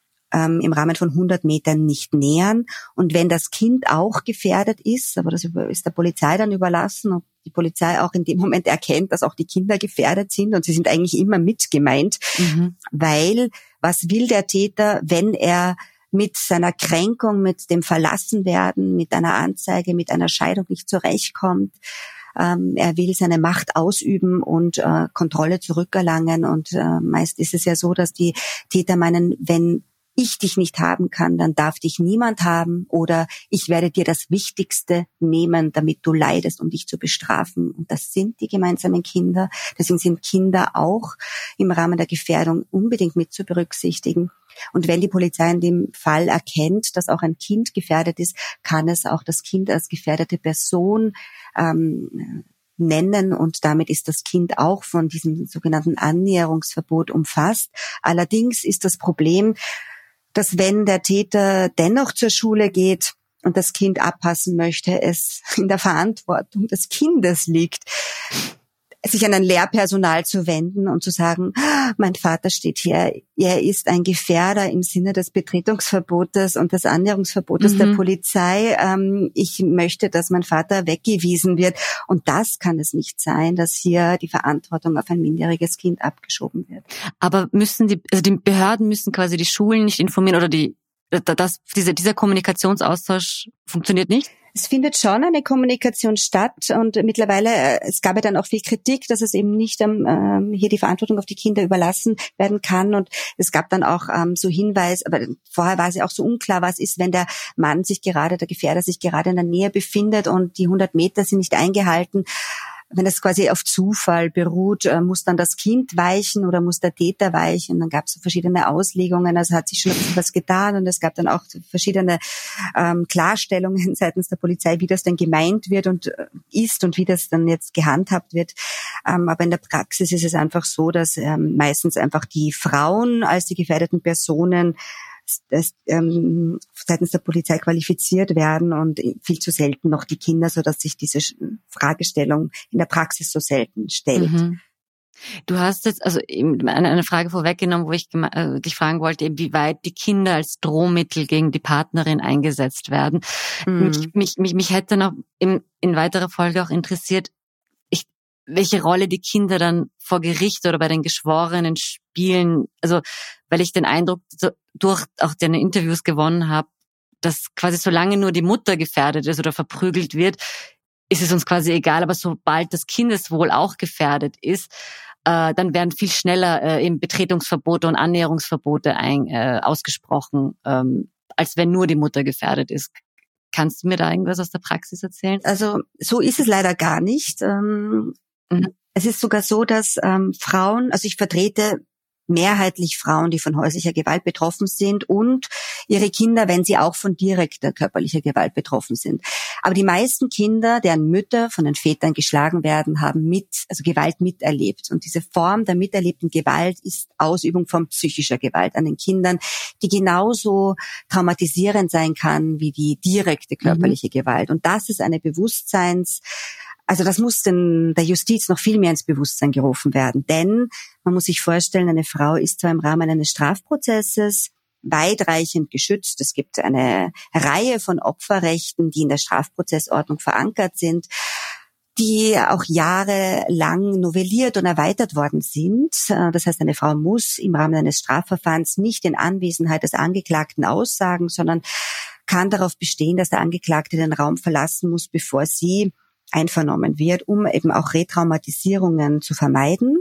im Rahmen von 100 Metern nicht nähern. Und wenn das Kind auch gefährdet ist, aber das ist der Polizei dann überlassen, ob die Polizei auch in dem Moment erkennt, dass auch die Kinder gefährdet sind und sie sind eigentlich immer mit gemeint, weil was will der Täter, wenn er mit seiner Kränkung, mit dem Verlassenwerden, mit einer Anzeige, mit einer Scheidung nicht zurechtkommt. Er will seine Macht ausüben und Kontrolle zurückerlangen. Und meist ist es ja so, dass die Täter meinen, wenn ich dich nicht haben kann, dann darf dich niemand haben oder ich werde dir das Wichtigste nehmen, damit du leidest, um dich zu bestrafen. Und das sind die gemeinsamen Kinder. Deswegen sind Kinder auch im Rahmen der Gefährdung unbedingt mit zu berücksichtigen. Und wenn die Polizei in dem Fall erkennt, dass auch ein Kind gefährdet ist, kann es auch das Kind als gefährdete Person nennen und damit ist das Kind auch von diesem sogenannten Annäherungsverbot umfasst. Allerdings ist das Problem, dass wenn der Täter dennoch zur Schule geht und das Kind abpassen möchte, es in der Verantwortung des Kindes liegt, sich an ein Lehrpersonal zu wenden und zu sagen, mein Vater steht hier, er ist ein Gefährder im Sinne des Betretungsverbotes und des Annäherungsverbotes der Polizei. Ich möchte, dass mein Vater weggewiesen wird. Und das kann es nicht sein, dass hier die Verantwortung auf ein minderjähriges Kind abgeschoben wird. Aber die Behörden müssen quasi die Schulen nicht informieren oder dieser Kommunikationsaustausch funktioniert nicht? Es findet schon eine Kommunikation statt und mittlerweile, es gab ja dann auch viel Kritik, dass es eben nicht hier die Verantwortung auf die Kinder überlassen werden kann und es gab dann auch so Hinweis, aber vorher war es ja auch so unklar, was ist, wenn der Gefährder sich gerade in der Nähe befindet und die 100 Meter sind nicht eingehalten. Wenn es quasi auf Zufall beruht, muss dann das Kind weichen oder muss der Täter weichen? Dann gab es so verschiedene Auslegungen, also hat sich schon etwas getan und es gab dann auch verschiedene Klarstellungen seitens der Polizei, wie das denn gemeint wird und ist und wie das dann jetzt gehandhabt wird. Aber in der Praxis ist es einfach so, dass meistens einfach die Frauen als die gefährdeten Personen seitens der Polizei qualifiziert werden und viel zu selten noch die Kinder, so dass sich diese Fragestellung in der Praxis so selten stellt. Du hast jetzt also eine Frage vorweggenommen, wo ich dich fragen wollte, wie weit die Kinder als Drohmittel gegen die Partnerin eingesetzt werden. Mich hätte noch in weiterer Folge auch interessiert, welche Rolle die Kinder dann vor Gericht oder bei den Geschworenen spielen. Also, weil ich den Eindruck durch auch deine Interviews gewonnen habe, dass quasi solange nur die Mutter gefährdet ist oder verprügelt wird, ist es uns quasi egal. Aber sobald das Kindeswohl auch gefährdet ist, dann werden viel schneller eben Betretungsverbote und Annäherungsverbote ausgesprochen, als wenn nur die Mutter gefährdet ist. Kannst du mir da irgendwas aus der Praxis erzählen? Also so ist es leider gar nicht. Es ist sogar so, dass Frauen, also ich vertrete mehrheitlich Frauen, die von häuslicher Gewalt betroffen sind und ihre Kinder, wenn sie auch von direkter körperlicher Gewalt betroffen sind. Aber die meisten Kinder, deren Mütter von den Vätern geschlagen werden, haben Gewalt miterlebt. Und diese Form der miterlebten Gewalt ist Ausübung von psychischer Gewalt an den Kindern, die genauso traumatisierend sein kann wie die direkte körperliche Gewalt. Und das ist eine also das muss der Justiz noch viel mehr ins Bewusstsein gerufen werden. Denn man muss sich vorstellen, eine Frau ist zwar im Rahmen eines Strafprozesses weitreichend geschützt. Es gibt eine Reihe von Opferrechten, die in der Strafprozessordnung verankert sind, die auch jahrelang novelliert und erweitert worden sind. Das heißt, eine Frau muss im Rahmen eines Strafverfahrens nicht in Anwesenheit des Angeklagten aussagen, sondern kann darauf bestehen, dass der Angeklagte den Raum verlassen muss, bevor sie einvernommen wird, um eben auch Retraumatisierungen zu vermeiden.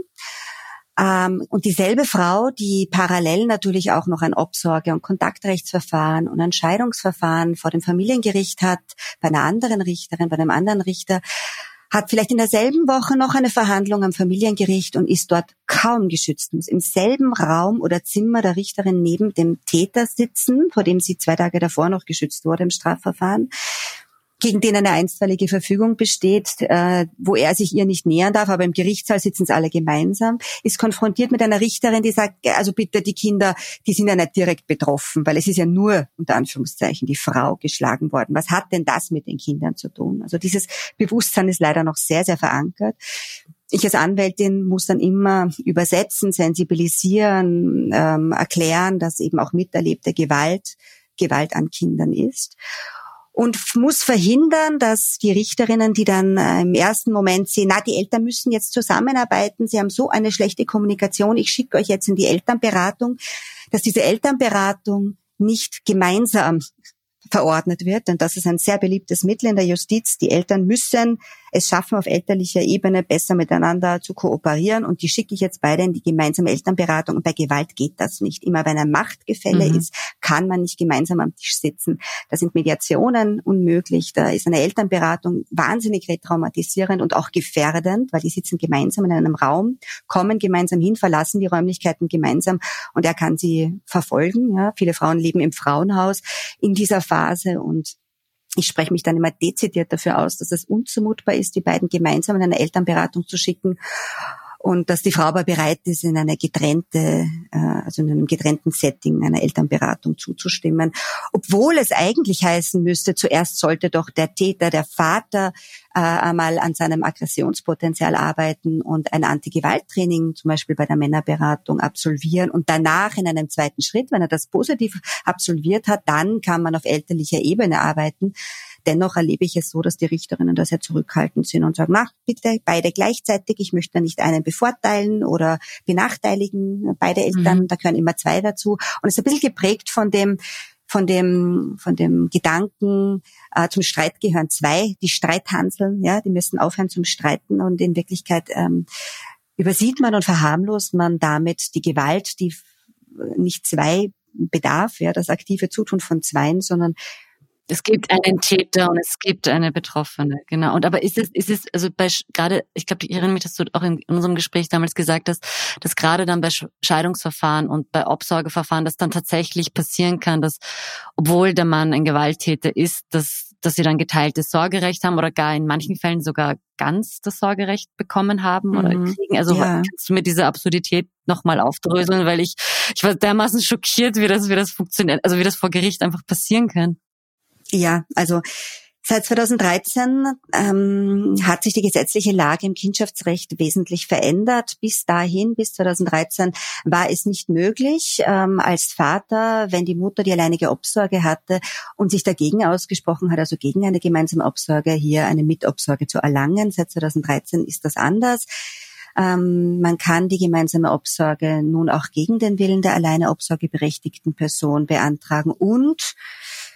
Und dieselbe Frau, die parallel natürlich auch noch ein Obsorge- und Kontaktrechtsverfahren und ein Scheidungsverfahren vor dem Familiengericht hat, bei einer anderen Richterin, bei einem anderen Richter, hat vielleicht in derselben Woche noch eine Verhandlung am Familiengericht und ist dort kaum geschützt, muss im selben Raum oder Zimmer der Richterin neben dem Täter sitzen, vor dem sie 2 Tage davor noch geschützt wurde im Strafverfahren, gegen den eine einstweilige Verfügung besteht, wo er sich ihr nicht nähern darf, aber im Gerichtssaal sitzen es alle gemeinsam, ist konfrontiert mit einer Richterin, die sagt, also bitte die Kinder, die sind ja nicht direkt betroffen, weil es ist ja nur, unter Anführungszeichen, die Frau geschlagen worden. Was hat denn das mit den Kindern zu tun? Also dieses Bewusstsein ist leider noch sehr, sehr verankert. Ich als Anwältin muss dann immer übersetzen, sensibilisieren, erklären, dass eben auch miterlebte Gewalt an Kindern ist. Und muss verhindern, dass die Richterinnen, die dann im ersten Moment sehen, die Eltern müssen jetzt zusammenarbeiten, sie haben so eine schlechte Kommunikation, ich schicke euch jetzt in die Elternberatung, dass diese Elternberatung nicht gemeinsam verordnet wird, denn das ist ein sehr beliebtes Mittel in der Justiz. Die Eltern müssen es schaffen, auf elterlicher Ebene besser miteinander zu kooperieren und die schicke ich jetzt beide in die gemeinsame Elternberatung und bei Gewalt geht das nicht. Immer wenn ein Machtgefälle ist, kann man nicht gemeinsam am Tisch sitzen. Da sind Mediationen unmöglich, da ist eine Elternberatung wahnsinnig retraumatisierend und auch gefährdend, weil die sitzen gemeinsam in einem Raum, kommen gemeinsam hin, verlassen die Räumlichkeiten gemeinsam und er kann sie verfolgen. Ja, viele Frauen leben im Frauenhaus in dieser Phase und ich spreche mich dann immer dezidiert dafür aus, dass es unzumutbar ist, die beiden gemeinsam in eine Elternberatung zu schicken und dass die Frau aber bereit ist, in einem getrennten Setting einer Elternberatung zuzustimmen. Obwohl es eigentlich heißen müsste, zuerst sollte doch der Täter, der Vater, einmal an seinem Aggressionspotenzial arbeiten und ein Anti-Gewalt-Training zum Beispiel bei der Männerberatung absolvieren und danach in einem zweiten Schritt, wenn er das positiv absolviert hat, dann kann man auf elterlicher Ebene arbeiten. Dennoch erlebe ich es so, dass die Richterinnen da sehr zurückhaltend sind und sagen, bitte beide gleichzeitig, ich möchte nicht einen bevorteilen oder benachteiligen, beide Eltern, da gehören immer 2 dazu. Und es ist ein bisschen geprägt von dem Gedanken, zum Streit gehören 2, die Streithanseln, ja, die müssen aufhören zum Streiten und in Wirklichkeit übersieht man und verharmlost man damit die Gewalt, die nicht 2 bedarf, ja, das aktive Zutun von 2, sondern es gibt einen Täter und es gibt eine Betroffene, genau. Und aber ist es, also gerade, ich glaube, ich erinnere mich, dass du auch in unserem Gespräch damals gesagt hast, dass gerade dann bei Scheidungsverfahren und bei Obsorgeverfahren das dann tatsächlich passieren kann, dass, obwohl der Mann ein Gewalttäter ist, dass sie dann geteiltes Sorgerecht haben oder gar in manchen Fällen sogar ganz das Sorgerecht bekommen haben oder kriegen. Also kannst du mir diese Absurdität nochmal aufdröseln, weil ich war dermaßen schockiert, wie das funktioniert, also wie das vor Gericht einfach passieren kann. Ja, also seit 2013 hat sich die gesetzliche Lage im Kindschaftsrecht wesentlich verändert. Bis 2013, war es nicht möglich, als Vater, wenn die Mutter die alleinige Obsorge hatte und sich dagegen ausgesprochen hat, also gegen eine gemeinsame Obsorge, hier eine Mitobsorge zu erlangen. Seit 2013 ist das anders. Man kann die gemeinsame Obsorge nun auch gegen den Willen der alleine obsorgeberechtigten Person beantragen und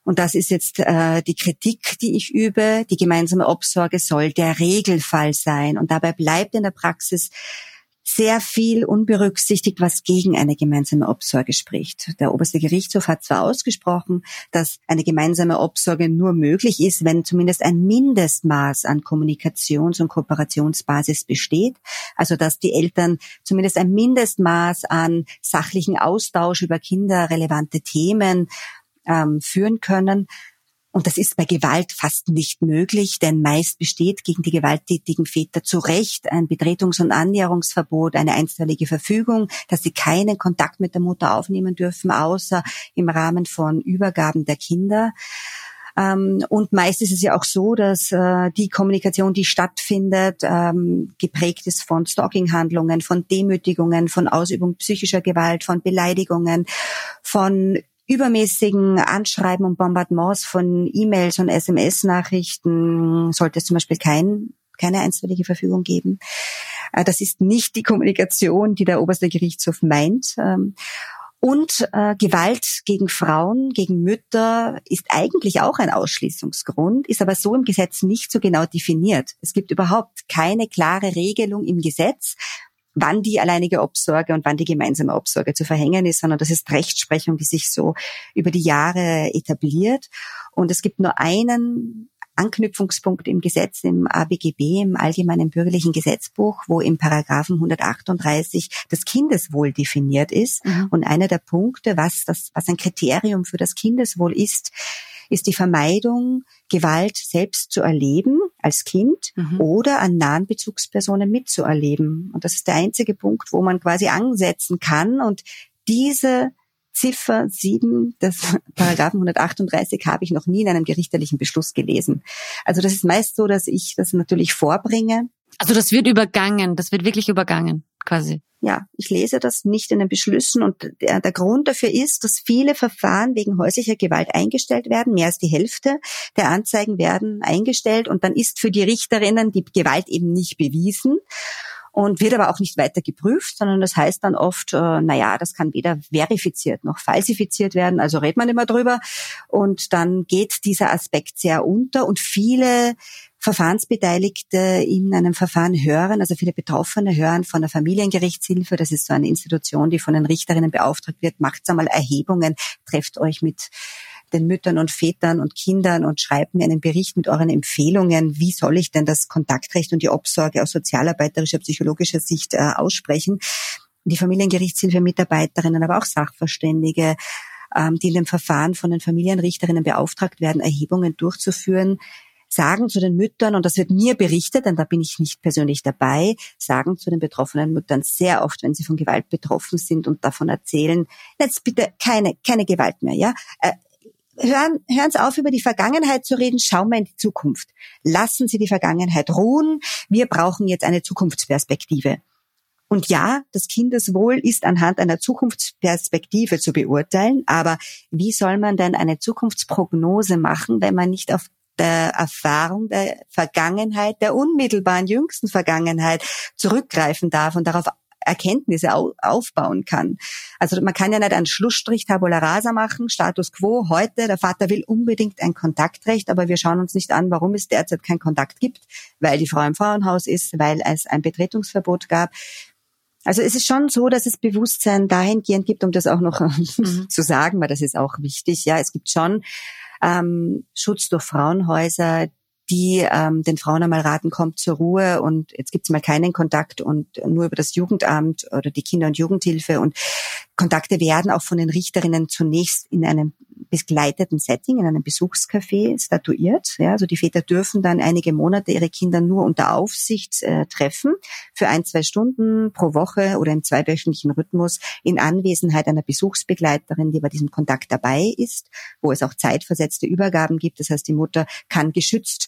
Und das ist jetzt die Kritik, die ich übe. Die gemeinsame Obsorge soll der Regelfall sein. Und dabei bleibt in der Praxis sehr viel unberücksichtigt, was gegen eine gemeinsame Obsorge spricht. Der oberste Gerichtshof hat zwar ausgesprochen, dass eine gemeinsame Obsorge nur möglich ist, wenn zumindest ein Mindestmaß an Kommunikations- und Kooperationsbasis besteht, also dass die Eltern zumindest ein Mindestmaß an sachlichen Austausch über kinderrelevante Themen führen können. Und das ist bei Gewalt fast nicht möglich, denn meist besteht gegen die gewalttätigen Väter zu Recht ein Betretungs- und Annäherungsverbot, eine einstweilige Verfügung, dass sie keinen Kontakt mit der Mutter aufnehmen dürfen, außer im Rahmen von Übergaben der Kinder. Und meist ist es ja auch so, dass die Kommunikation, die stattfindet, geprägt ist von Stalking-Handlungen, von Demütigungen, von Ausübung psychischer Gewalt, von Beleidigungen, von übermäßigen Anschreiben und Bombardements von E-Mails und SMS-Nachrichten sollte es zum Beispiel keine einstweilige Verfügung geben. Das ist nicht die Kommunikation, die der oberste Gerichtshof meint. Und Gewalt gegen Frauen, gegen Mütter ist eigentlich auch ein Ausschließungsgrund, ist aber so im Gesetz nicht so genau definiert. Es gibt überhaupt keine klare Regelung im Gesetz, wann die alleinige Obsorge und wann die gemeinsame Obsorge zu verhängen ist, sondern das ist Rechtsprechung, die sich so über die Jahre etabliert. Und es gibt nur einen Anknüpfungspunkt im Gesetz, im ABGB, im Allgemeinen Bürgerlichen Gesetzbuch, wo im Paragraphen 138 das Kindeswohl definiert ist. Mhm. Und einer der Punkte, was ein Kriterium für das Kindeswohl ist die Vermeidung, Gewalt selbst zu erleben als Kind oder an nahen Bezugspersonen mitzuerleben. Und das ist der einzige Punkt, wo man quasi ansetzen kann. Und diese Ziffer 7 des Paragraphen 138 habe ich noch nie in einem gerichterlichen Beschluss gelesen. Also das ist meist so, dass ich das natürlich vorbringe. Also das wird übergangen, das wird wirklich übergangen, quasi. Ja, ich lese das nicht in den Beschlüssen und der Grund dafür ist, dass viele Verfahren wegen häuslicher Gewalt eingestellt werden. Mehr als die Hälfte der Anzeigen werden eingestellt und dann ist für die Richterinnen die Gewalt eben nicht bewiesen und wird aber auch nicht weiter geprüft, sondern das heißt dann oft, das kann weder verifiziert noch falsifiziert werden, also redet man immer drüber und dann geht dieser Aspekt sehr unter und viele Verfahrensbeteiligte in einem Verfahren hören, also viele Betroffene hören von der Familiengerichtshilfe, das ist so eine Institution, die von den Richterinnen beauftragt wird, macht einmal Erhebungen, trefft euch mit den Müttern und Vätern und Kindern und schreibt mir einen Bericht mit euren Empfehlungen, wie soll ich denn das Kontaktrecht und die Obsorge aus sozialarbeiterischer, psychologischer Sicht aussprechen. Die Familiengerichtshilfe-Mitarbeiterinnen, aber auch Sachverständige, die in dem Verfahren von den Familienrichterinnen beauftragt werden, Erhebungen durchzuführen, sagen zu den Müttern, und das wird mir berichtet, denn da bin ich nicht persönlich dabei, sagen zu den betroffenen Müttern sehr oft, wenn sie von Gewalt betroffen sind und davon erzählen, jetzt bitte keine Gewalt mehr, ja. Hören Sie auf, über die Vergangenheit zu reden, schauen wir in die Zukunft. Lassen Sie die Vergangenheit ruhen, wir brauchen jetzt eine Zukunftsperspektive. Und ja, das Kindeswohl ist anhand einer Zukunftsperspektive zu beurteilen, aber wie soll man denn eine Zukunftsprognose machen, wenn man nicht auf der Erfahrung der Vergangenheit, der unmittelbaren jüngsten Vergangenheit zurückgreifen darf und darauf Erkenntnisse aufbauen kann. Also man kann ja nicht einen Schlussstrich Tabula Rasa machen, Status Quo heute, der Vater will unbedingt ein Kontaktrecht, aber wir schauen uns nicht an, warum es derzeit keinen Kontakt gibt, weil die Frau im Frauenhaus ist, weil es ein Betretungsverbot gab. Also es ist schon so, dass es Bewusstsein dahingehend gibt, um das auch noch zu sagen, weil das ist auch wichtig. Ja, es gibt schon Schutz durch Frauenhäuser, die den Frauen einmal raten, kommt zur Ruhe und jetzt gibt's mal keinen Kontakt und nur über das Jugendamt oder die Kinder- und Jugendhilfe und Kontakte werden auch von den Richterinnen zunächst in einem begleiteten Setting, in einem Besuchscafé statuiert. Ja, also die Väter dürfen dann einige Monate ihre Kinder nur unter Aufsicht treffen für 1-2 Stunden pro Woche oder im 2-wöchentlichen Rhythmus in Anwesenheit einer Besuchsbegleiterin, die bei diesem Kontakt dabei ist, wo es auch zeitversetzte Übergaben gibt. Das heißt, die Mutter kann geschützt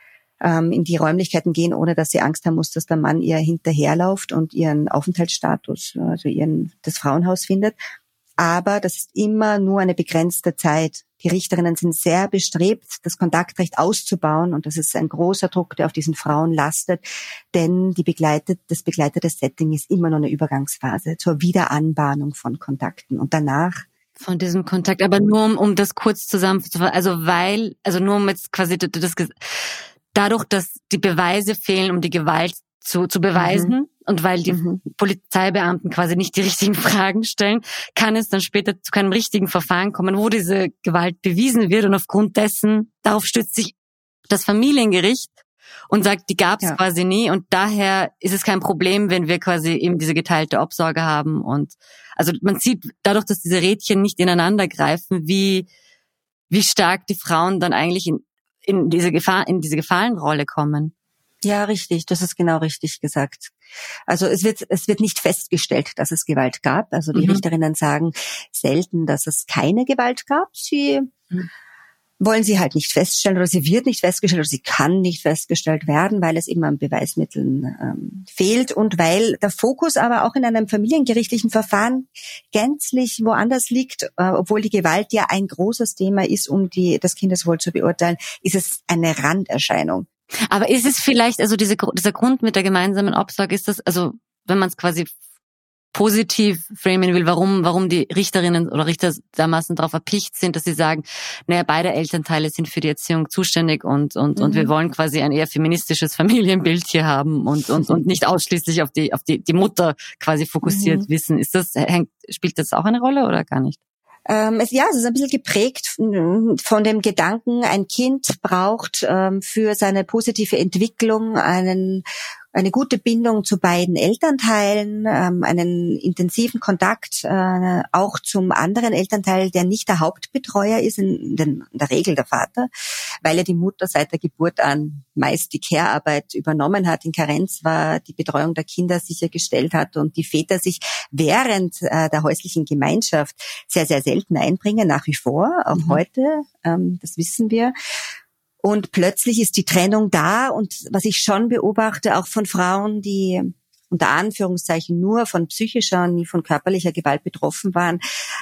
in die Räumlichkeiten gehen, ohne dass sie Angst haben muss, dass der Mann ihr hinterherläuft und ihren Aufenthaltsstatus, also das Frauenhaus findet. Aber das ist immer nur eine begrenzte Zeit. Die Richterinnen sind sehr bestrebt, das Kontaktrecht auszubauen und das ist ein großer Druck, der auf diesen Frauen lastet, denn das begleitete Setting ist immer noch eine Übergangsphase zur Wiederanbahnung von Kontakten und danach Von diesem Kontakt, aber nur um das kurz zusammenzufassen, nur um jetzt quasi dadurch, dass die Beweise fehlen, um die Gewalt zu beweisen und weil die Polizeibeamten quasi nicht die richtigen Fragen stellen, kann es dann später zu keinem richtigen Verfahren kommen, wo diese Gewalt bewiesen wird und aufgrund dessen, darauf stützt sich das Familiengericht und sagt, die gab es quasi nie und daher ist es kein Problem, wenn wir quasi eben diese geteilte Obsorge haben und also man sieht dadurch, dass diese Rädchen nicht ineinander greifen, wie stark die Frauen dann eigentlich in diese Gefahrenrolle kommen. Ja, richtig. Das ist genau richtig gesagt. Also es wird nicht festgestellt, dass es Gewalt gab. Also die Richterinnen sagen selten, dass es keine Gewalt gab. Sie wollen sie halt nicht feststellen oder sie wird nicht festgestellt oder sie kann nicht festgestellt werden, weil es eben an Beweismitteln fehlt und weil der Fokus aber auch in einem familiengerichtlichen Verfahren gänzlich woanders liegt, obwohl die Gewalt ja ein großes Thema ist, um das Kindeswohl zu beurteilen, ist es eine Randerscheinung. Aber ist es vielleicht, also dieser Grund mit der gemeinsamen Obsorge, ist das, also wenn man es quasi positiv framen will, warum die Richterinnen oder Richter dermaßen darauf erpicht sind, dass sie sagen, naja, beide Elternteile sind für die Erziehung zuständig und wir wollen quasi ein eher feministisches Familienbild hier haben und nicht ausschließlich auf die Mutter quasi fokussiert wissen. Spielt das auch eine Rolle oder gar nicht? Es ist ein bisschen geprägt von dem Gedanken, ein Kind braucht für seine positive Entwicklung eine gute Bindung zu beiden Elternteilen, einen intensiven Kontakt auch zum anderen Elternteil, der nicht der Hauptbetreuer ist, in der Regel der Vater, weil ja die Mutter seit der Geburt an meist die Care-Arbeit übernommen hat, in Karenz war, die Betreuung der Kinder sichergestellt hat und die Väter sich während der häuslichen Gemeinschaft sehr, sehr selten einbringen, nach wie vor, auch heute, das wissen wir. Und plötzlich ist die Trennung da und was ich schon beobachte, auch von Frauen, die unter Anführungszeichen nur von psychischer und nie von körperlicher Gewalt betroffen waren,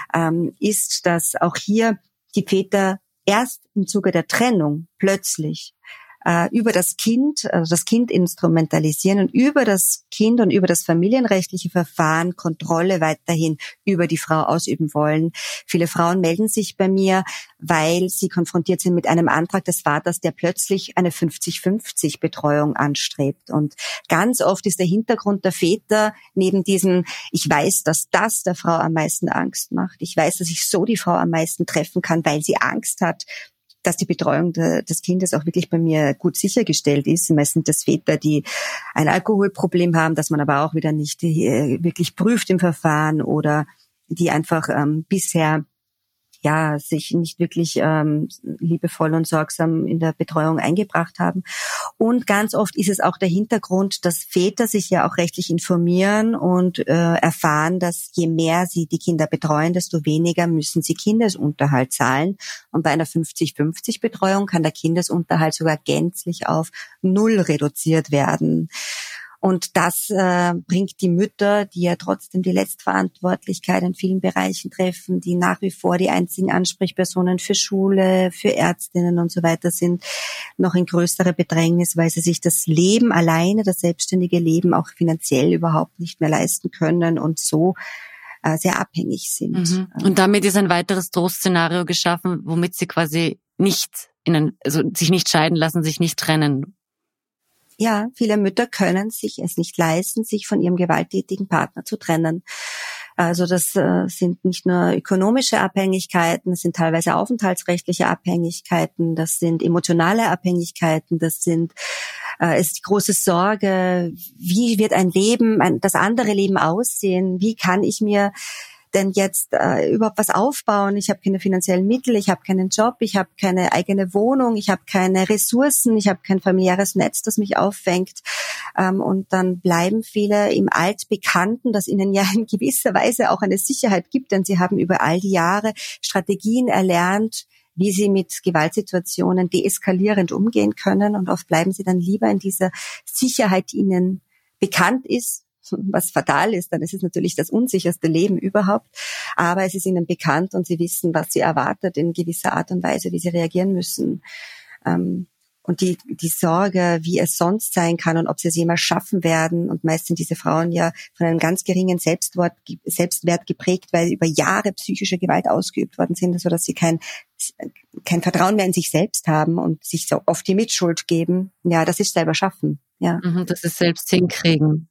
ist, dass auch hier die Väter erst im Zuge der Trennung plötzlich über das Kind instrumentalisieren und über das Kind und über das familienrechtliche Verfahren Kontrolle weiterhin über die Frau ausüben wollen. Viele Frauen melden sich bei mir, weil sie konfrontiert sind mit einem Antrag des Vaters, der plötzlich eine 50-50 Betreuung anstrebt. Und ganz oft ist der Hintergrund der Väter neben diesem, ich weiß, dass das der Frau am meisten Angst macht. Ich weiß, dass ich so die Frau am meisten treffen kann, weil sie Angst hat, dass die Betreuung des Kindes auch wirklich bei mir gut sichergestellt ist. Meistens sind das Väter, die ein Alkoholproblem haben, das man aber auch wieder nicht wirklich prüft im Verfahren oder die einfach bisher sich nicht wirklich liebevoll und sorgsam in der Betreuung eingebracht haben. Und ganz oft ist es auch der Hintergrund, dass Väter sich ja auch rechtlich informieren und erfahren, dass je mehr sie die Kinder betreuen, desto weniger müssen sie Kindesunterhalt zahlen. Und bei einer 50-50 Betreuung kann der Kindesunterhalt sogar gänzlich auf 0 reduziert werden. Und das bringt die Mütter, die ja trotzdem die Letztverantwortlichkeit in vielen Bereichen treffen, die nach wie vor die einzigen Ansprechpersonen für Schule, für Ärztinnen und so weiter sind, noch in größere Bedrängnis, weil sie sich das Leben alleine, das selbstständige Leben auch finanziell überhaupt nicht mehr leisten können und so sehr abhängig sind. Und damit ist ein weiteres Trostszenario geschaffen, womit sie quasi sich nicht scheiden lassen, sich nicht trennen. Ja, viele Mütter können sich es nicht leisten, sich von ihrem gewalttätigen Partner zu trennen. Also das sind nicht nur ökonomische Abhängigkeiten, es sind teilweise aufenthaltsrechtliche Abhängigkeiten, das sind emotionale Abhängigkeiten, ist die große Sorge, wie wird das andere Leben aussehen, wie kann ich mir denn jetzt überhaupt was aufbauen? Ich habe keine finanziellen Mittel, ich habe keinen Job, ich habe keine eigene Wohnung, ich habe keine Ressourcen, ich habe kein familiäres Netz, das mich auffängt. Und dann bleiben viele im Altbekannten, das ihnen ja in gewisser Weise auch eine Sicherheit gibt, denn sie haben über all die Jahre Strategien erlernt, wie sie mit Gewaltsituationen deeskalierend umgehen können. Und oft bleiben sie dann lieber in dieser Sicherheit, die ihnen bekannt ist, was fatal ist, dann ist es natürlich das unsicherste Leben überhaupt, aber es ist ihnen bekannt und sie wissen, was sie erwartet in gewisser Art und Weise, wie sie reagieren müssen. Und die Sorge, wie es sonst sein kann und ob sie es jemals schaffen werden. Und meist sind diese Frauen ja von einem ganz geringen Selbstwert geprägt, weil über Jahre psychische Gewalt ausgeübt worden sind, so dass sie kein Vertrauen mehr in sich selbst haben und sich so oft die Mitschuld geben. Ja, das ist selber schaffen. Ja. Das ist selbst hinkriegen.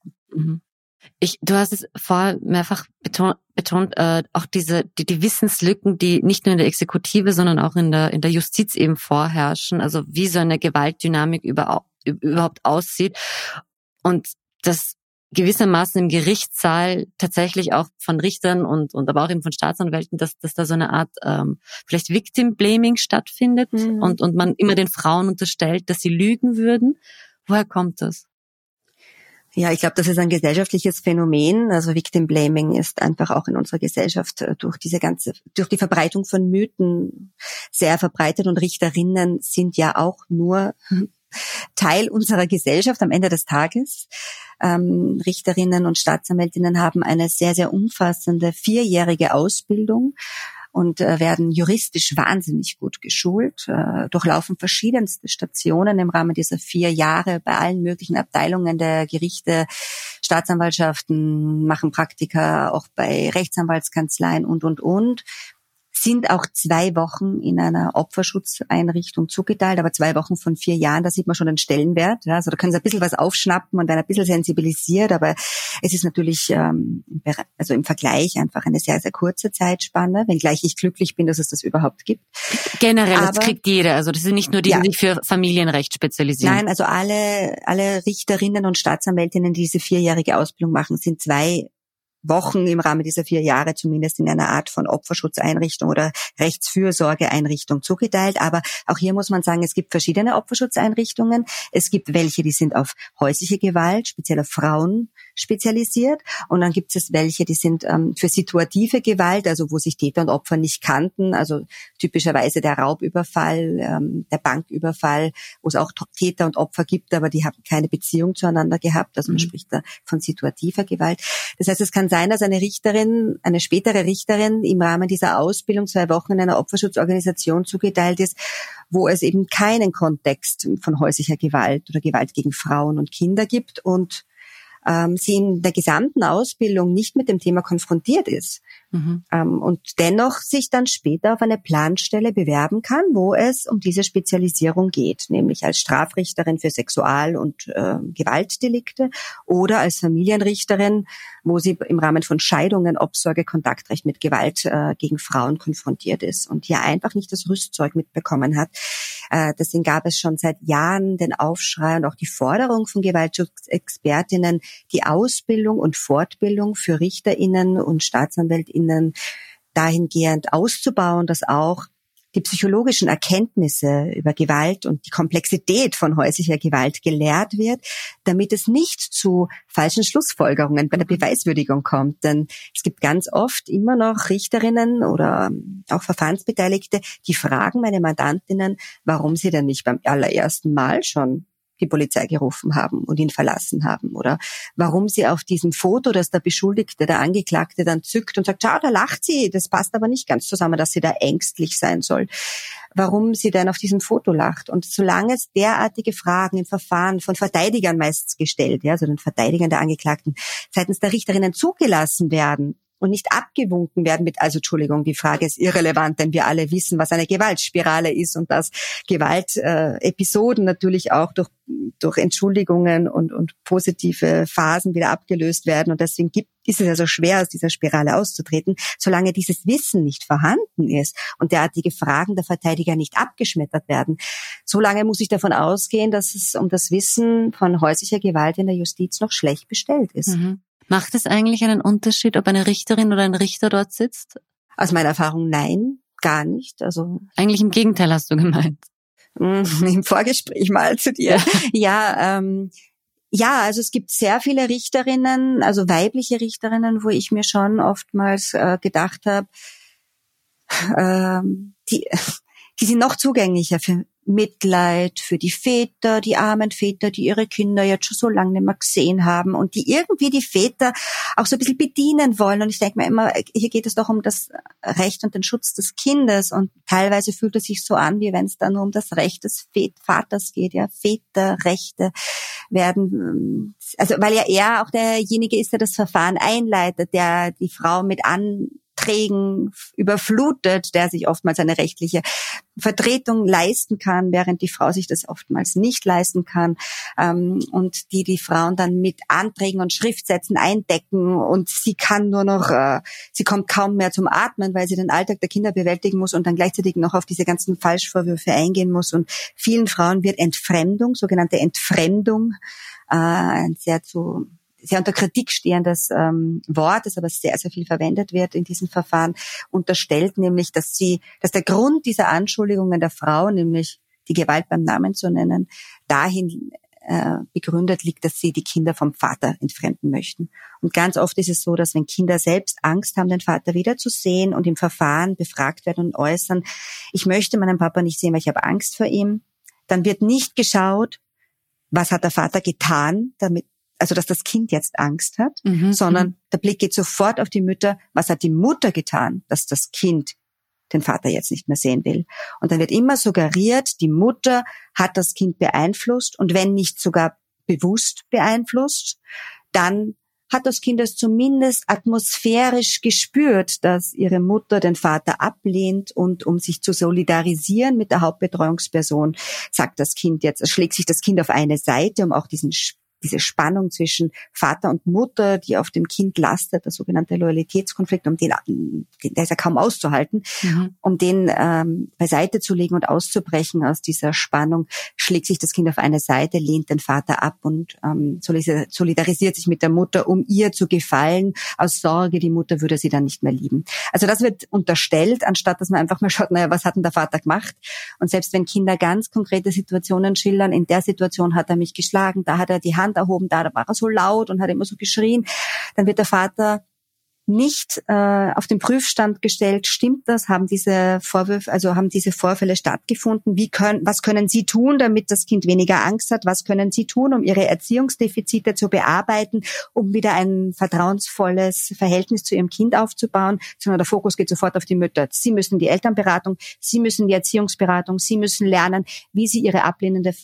Du hast es vorher mehrfach betont, auch die Wissenslücken, die nicht nur in der Exekutive, sondern auch in der Justiz eben vorherrschen, also wie so eine Gewaltdynamik überhaupt aussieht und das gewissermaßen im Gerichtssaal tatsächlich auch von Richtern und aber auch eben von Staatsanwälten, dass da so eine Art vielleicht Victim Blaming stattfindet und man immer den Frauen unterstellt, dass sie lügen würden. Woher kommt das? Ja, ich glaube, das ist ein gesellschaftliches Phänomen. Also Victim Blaming ist einfach auch in unserer Gesellschaft durch die Verbreitung von Mythen sehr verbreitet und Richterinnen sind ja auch nur Teil unserer Gesellschaft am Ende des Tages. Richterinnen und Staatsanwältinnen haben eine sehr, sehr umfassende 4-jährige Ausbildung und werden juristisch wahnsinnig gut geschult, durchlaufen verschiedenste Stationen im Rahmen dieser 4 Jahre bei allen möglichen Abteilungen der Gerichte, Staatsanwaltschaften, machen Praktika auch bei Rechtsanwaltskanzleien und. Sind auch 2 Wochen in einer Opferschutzeinrichtung zugeteilt, aber 2 Wochen von 4 Jahren, da sieht man schon den Stellenwert. Ja, also da können sie ein bisschen was aufschnappen und werden ein bisschen sensibilisiert, aber es ist natürlich also im Vergleich einfach eine sehr, sehr kurze Zeitspanne, wenngleich ich glücklich bin, dass es das überhaupt gibt. Generell, das kriegt jeder, also das sind nicht nur die, die sich für Familienrecht spezialisieren. Nein, also alle Richterinnen und Staatsanwältinnen, die diese 4-jährige Ausbildung machen, sind 2 Wochen im Rahmen dieser 4 Jahre zumindest in einer Art von Opferschutzeinrichtung oder Rechtsfürsorgeeinrichtung zugeteilt. Aber auch hier muss man sagen, es gibt verschiedene Opferschutzeinrichtungen. Es gibt welche, die sind auf häusliche Gewalt, speziell auf Frauen spezialisiert. Und dann gibt es welche, die sind für situative Gewalt, also wo sich Täter und Opfer nicht kannten. Also typischerweise der Raubüberfall, der Banküberfall, wo es auch Täter und Opfer gibt, aber die haben keine Beziehung zueinander gehabt. Also man spricht da von situativer Gewalt. Das heißt, es kann sein, dass eine spätere Richterin im Rahmen dieser Ausbildung 2 Wochen in einer Opferschutzorganisation zugeteilt ist, wo es eben keinen Kontext von häuslicher Gewalt oder Gewalt gegen Frauen und Kinder gibt und sie in der gesamten Ausbildung nicht mit dem Thema konfrontiert ist und dennoch sich dann später auf eine Planstelle bewerben kann, wo es um diese Spezialisierung geht, nämlich als Strafrichterin für Sexual- und Gewaltdelikte oder als Familienrichterin, wo sie im Rahmen von Scheidungen, Obsorge, Kontaktrecht mit Gewalt gegen Frauen konfrontiert ist und hier einfach nicht das Rüstzeug mitbekommen hat. Deswegen gab es schon seit Jahren den Aufschrei und auch die Forderung von Gewaltschutzexpertinnen, die Ausbildung und Fortbildung für RichterInnen und StaatsanwältInnen dahingehend auszubauen, dass auch die psychologischen Erkenntnisse über Gewalt und die Komplexität von häuslicher Gewalt gelehrt wird, damit es nicht zu falschen Schlussfolgerungen bei der Beweiswürdigung kommt. Denn es gibt ganz oft immer noch Richterinnen oder auch Verfahrensbeteiligte, die fragen meine Mandantinnen, warum sie denn nicht beim allerersten Mal schon die Polizei gerufen haben und ihn verlassen haben oder warum sie auf diesem Foto, das der Beschuldigte, der Angeklagte dann zückt und sagt, schau, da lacht sie, das passt aber nicht ganz zusammen, dass sie da ängstlich sein soll, warum sie denn auf diesem Foto lacht. Und solange es derartige Fragen im Verfahren von Verteidigern meistens gestellt, also den Verteidigern der Angeklagten, seitens der Richterinnen zugelassen werden, und nicht abgewunken werden mit, also Entschuldigung, die Frage ist irrelevant, denn wir alle wissen, was eine Gewaltspirale ist und dass Gewaltepisoden natürlich auch durch Entschuldigungen und positive Phasen wieder abgelöst werden und deswegen ist es ja so schwer, aus dieser Spirale auszutreten, solange dieses Wissen nicht vorhanden ist und derartige Fragen der Verteidiger nicht abgeschmettert werden. Solange muss ich davon ausgehen, dass es um das Wissen von häuslicher Gewalt in der Justiz noch schlecht bestellt ist. Macht es eigentlich einen Unterschied, ob eine Richterin oder ein Richter dort sitzt? Aus meiner Erfahrung nein, gar nicht. Also eigentlich im Gegenteil hast du gemeint. Im Vorgespräch mal zu dir. Ja, also es gibt sehr viele Richterinnen, also weibliche Richterinnen, wo ich mir schon oftmals gedacht habe, die sind noch zugänglicher Mitleid für die Väter, die armen Väter, die ihre Kinder jetzt schon so lange nicht mehr gesehen haben und die irgendwie die Väter auch so ein bisschen bedienen wollen. Und ich denke mir immer, hier geht es doch um das Recht und den Schutz des Kindes. Und teilweise fühlt es sich so an, wie wenn es dann nur um das Recht des Vaters geht. Ja, Väterrechte werden, also weil ja er auch derjenige ist, der das Verfahren einleitet, der die Frau mit Anträgen überflutet, der sich oftmals eine rechtliche Vertretung leisten kann, während die Frau sich das oftmals nicht leisten kann, und die Frauen dann mit Anträgen und Schriftsätzen eindecken und sie kann nur noch, sie kommt kaum mehr zum Atmen, weil sie den Alltag der Kinder bewältigen muss und dann gleichzeitig noch auf diese ganzen Falschvorwürfe eingehen muss. Und vielen Frauen wird Entfremdung, sogenannte Entfremdung, ein sehr unter Kritik stehendes Wort, das aber sehr, sehr viel verwendet wird in diesem Verfahren, unterstellt nämlich, dass der Grund dieser Anschuldigungen der Frau, nämlich die Gewalt beim Namen zu nennen, dahin begründet liegt, dass sie die Kinder vom Vater entfremden möchten. Und ganz oft ist es so, dass wenn Kinder selbst Angst haben, den Vater wiederzusehen und im Verfahren befragt werden und äußern, ich möchte meinen Papa nicht sehen, weil ich habe Angst vor ihm, dann wird nicht geschaut, was hat der Vater getan, also dass das Kind jetzt Angst hat, sondern der Blick geht sofort auf die Mütter, was hat die Mutter getan, dass das Kind den Vater jetzt nicht mehr sehen will. Und dann wird immer suggeriert, die Mutter hat das Kind beeinflusst und wenn nicht sogar bewusst beeinflusst, dann hat das Kind es zumindest atmosphärisch gespürt, dass ihre Mutter den Vater ablehnt und um sich zu solidarisieren mit der Hauptbetreuungsperson, schlägt sich das Kind auf eine Seite, um auch diese Spannung zwischen Vater und Mutter, die auf dem Kind lastet, der sogenannte Loyalitätskonflikt, der ist ja kaum auszuhalten, um den beiseite zu legen und auszubrechen aus dieser Spannung, schlägt sich das Kind auf eine Seite, lehnt den Vater ab und solidarisiert sich mit der Mutter, um ihr zu gefallen, aus Sorge, die Mutter würde sie dann nicht mehr lieben. Also das wird unterstellt, anstatt dass man einfach mal schaut, was hat denn der Vater gemacht? Und selbst wenn Kinder ganz konkrete Situationen schildern, in der Situation hat er mich geschlagen, da hat er die Hand erhoben, da war er so laut und hat immer so geschrien, dann wird der Vater nicht auf den Prüfstand gestellt. Stimmt das? Haben diese Vorfälle stattgefunden? Was können Sie tun, damit das Kind weniger Angst hat? Was können Sie tun, um Ihre Erziehungsdefizite zu bearbeiten, um wieder ein vertrauensvolles Verhältnis zu Ihrem Kind aufzubauen? Sondern der Fokus geht sofort auf die Mütter. Sie müssen die Elternberatung, Sie müssen die Erziehungsberatung, Sie müssen lernen, wie Sie ihre ablehnende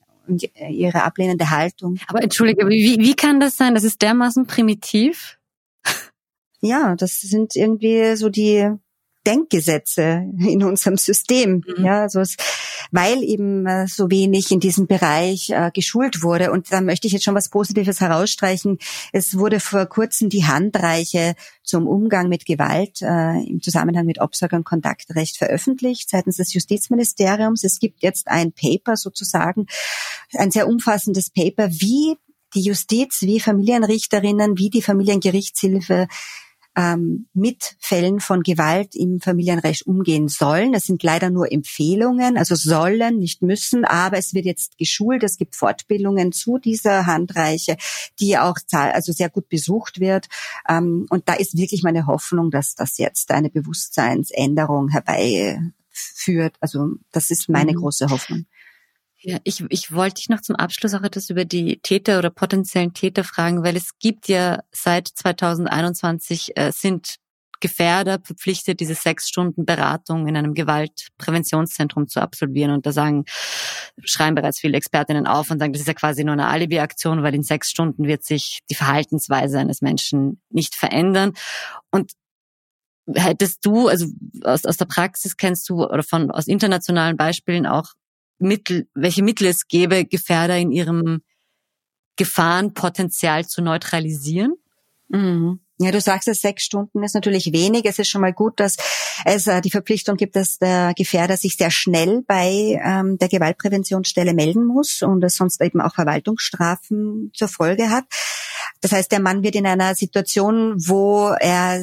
Haltung. Aber entschuldige, wie kann das sein? Das ist dermaßen primitiv? Ja, das sind irgendwie so die Denkgesetze in unserem System, ja, weil eben so wenig in diesem Bereich geschult wurde. Und da möchte ich jetzt schon was Positives herausstreichen. Es wurde vor kurzem die Handreiche zum Umgang mit Gewalt im Zusammenhang mit Obsorge- und Kontaktrecht veröffentlicht seitens des Justizministeriums. Es gibt jetzt ein Paper sozusagen, ein sehr umfassendes Paper, wie die Justiz, wie Familienrichterinnen, wie die Familiengerichtshilfe mit Fällen von Gewalt im Familienrecht umgehen sollen. Es sind leider nur Empfehlungen, also sollen, nicht müssen, aber es wird jetzt geschult. Es gibt Fortbildungen zu dieser Handreiche, die auch sehr gut besucht wird. Und da ist wirklich meine Hoffnung, dass das jetzt eine Bewusstseinsänderung herbeiführt. Also das ist meine große Hoffnung. Ja, ich wollte dich noch zum Abschluss auch etwas über die Täter oder potenziellen Täter fragen, weil es gibt ja seit 2021 sind Gefährder verpflichtet, diese 6 Stunden Beratung in einem Gewaltpräventionszentrum zu absolvieren. Und da schreien bereits viele Expertinnen auf und sagen, das ist ja quasi nur eine Alibi-Aktion, weil in 6 Stunden wird sich die Verhaltensweise eines Menschen nicht verändern. Und hättest du, also aus der Praxis kennst du oder aus internationalen Beispielen auch welche Mittel es gäbe, Gefährder in ihrem Gefahrenpotenzial zu neutralisieren? Mhm. Ja, du sagst es, 6 Stunden ist natürlich wenig. Es ist schon mal gut, dass es die Verpflichtung gibt, dass der Gefährder sich sehr schnell bei der Gewaltpräventionsstelle melden muss und es sonst eben auch Verwaltungsstrafen zur Folge hat. Das heißt, der Mann wird in einer Situation, wo er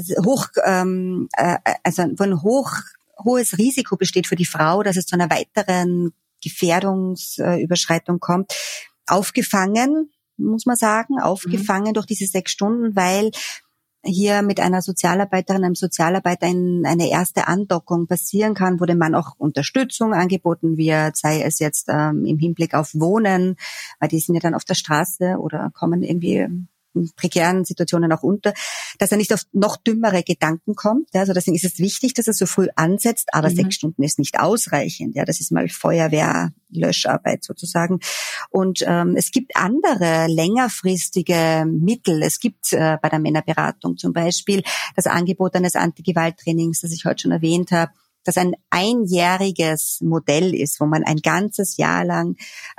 wo ein hohes Risiko besteht für die Frau, dass es zu einer weiteren Gefährdungsüberschreitung kommt, aufgefangen, muss man sagen, durch diese 6 Stunden, weil hier mit einer Sozialarbeiterin, einem Sozialarbeiter eine erste Andockung passieren kann, wo dem Mann auch Unterstützung angeboten wird, sei es jetzt im Hinblick auf Wohnen, weil die sind ja dann auf der Straße oder kommen irgendwie in prekären Situationen auch unter, dass er nicht auf noch dümmere Gedanken kommt. Ja, also deswegen ist es wichtig, dass er so früh ansetzt, aber 6 Stunden ist nicht ausreichend. Ja, das ist mal Feuerwehr-Löscharbeit sozusagen. Und es gibt andere längerfristige Mittel. Es gibt bei der Männerberatung zum Beispiel das Angebot eines Antigewalttrainings, das ich heute schon erwähnt habe, das ein einjähriges Modell ist, wo man ein ganzes Jahr lang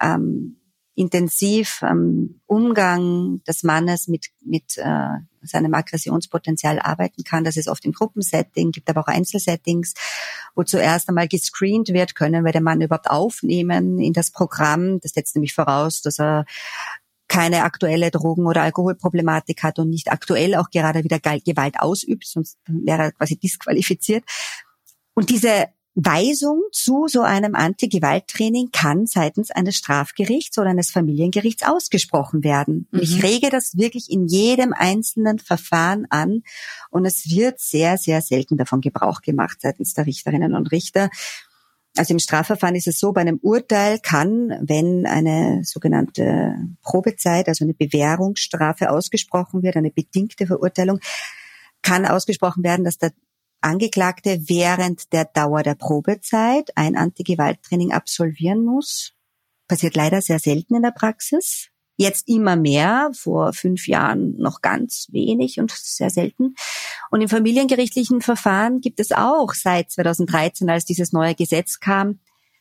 intensiv am Umgang des Mannes mit seinem Aggressionspotenzial arbeiten kann. Das ist oft im Gruppensetting, gibt aber auch Einzelsettings, wo zuerst einmal gescreent wird, können wir den Mann überhaupt aufnehmen in das Programm. Das setzt nämlich voraus, dass er keine aktuelle Drogen- oder Alkoholproblematik hat und nicht aktuell auch gerade wieder Gewalt ausübt, sonst wäre er quasi disqualifiziert. Und diese Weisung zu so einem Anti-Gewalt-Training kann seitens eines Strafgerichts oder eines Familiengerichts ausgesprochen werden. Und ich rege das wirklich in jedem einzelnen Verfahren an und es wird sehr, sehr selten davon Gebrauch gemacht seitens der Richterinnen und Richter. Also im Strafverfahren ist es so, bei einem Urteil kann, wenn eine sogenannte Probezeit, also eine Bewährungsstrafe ausgesprochen wird, eine bedingte Verurteilung, kann ausgesprochen werden, dass der Angeklagte während der Dauer der Probezeit ein Antigewalttraining absolvieren muss. Passiert leider sehr selten in der Praxis. Jetzt immer mehr, vor 5 Jahren noch ganz wenig und sehr selten. Und im familiengerichtlichen Verfahren gibt es auch seit 2013, als dieses neue Gesetz kam,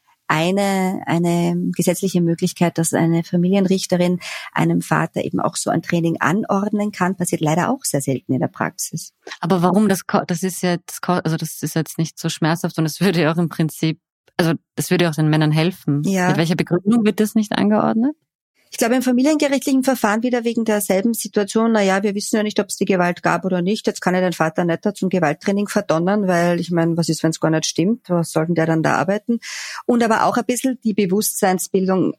eine gesetzliche Möglichkeit, dass eine Familienrichterin einem Vater eben auch so ein Training anordnen kann, passiert leider auch sehr selten in der Praxis. Aber warum das ist jetzt nicht so schmerzhaft und es würde ja auch im Prinzip, also das würde ja auch den Männern helfen. Ja. Mit welcher Begründung wird das nicht angeordnet? Ich glaube, im familiengerichtlichen Verfahren wieder wegen derselben Situation, wir wissen ja nicht, ob es die Gewalt gab oder nicht. Jetzt kann ja den Vater nicht zum Gewalttraining verdonnern, weil ich meine, was ist, wenn es gar nicht stimmt? Was soll denn der dann da arbeiten? Und aber auch ein bisschen die Bewusstseinsbildung,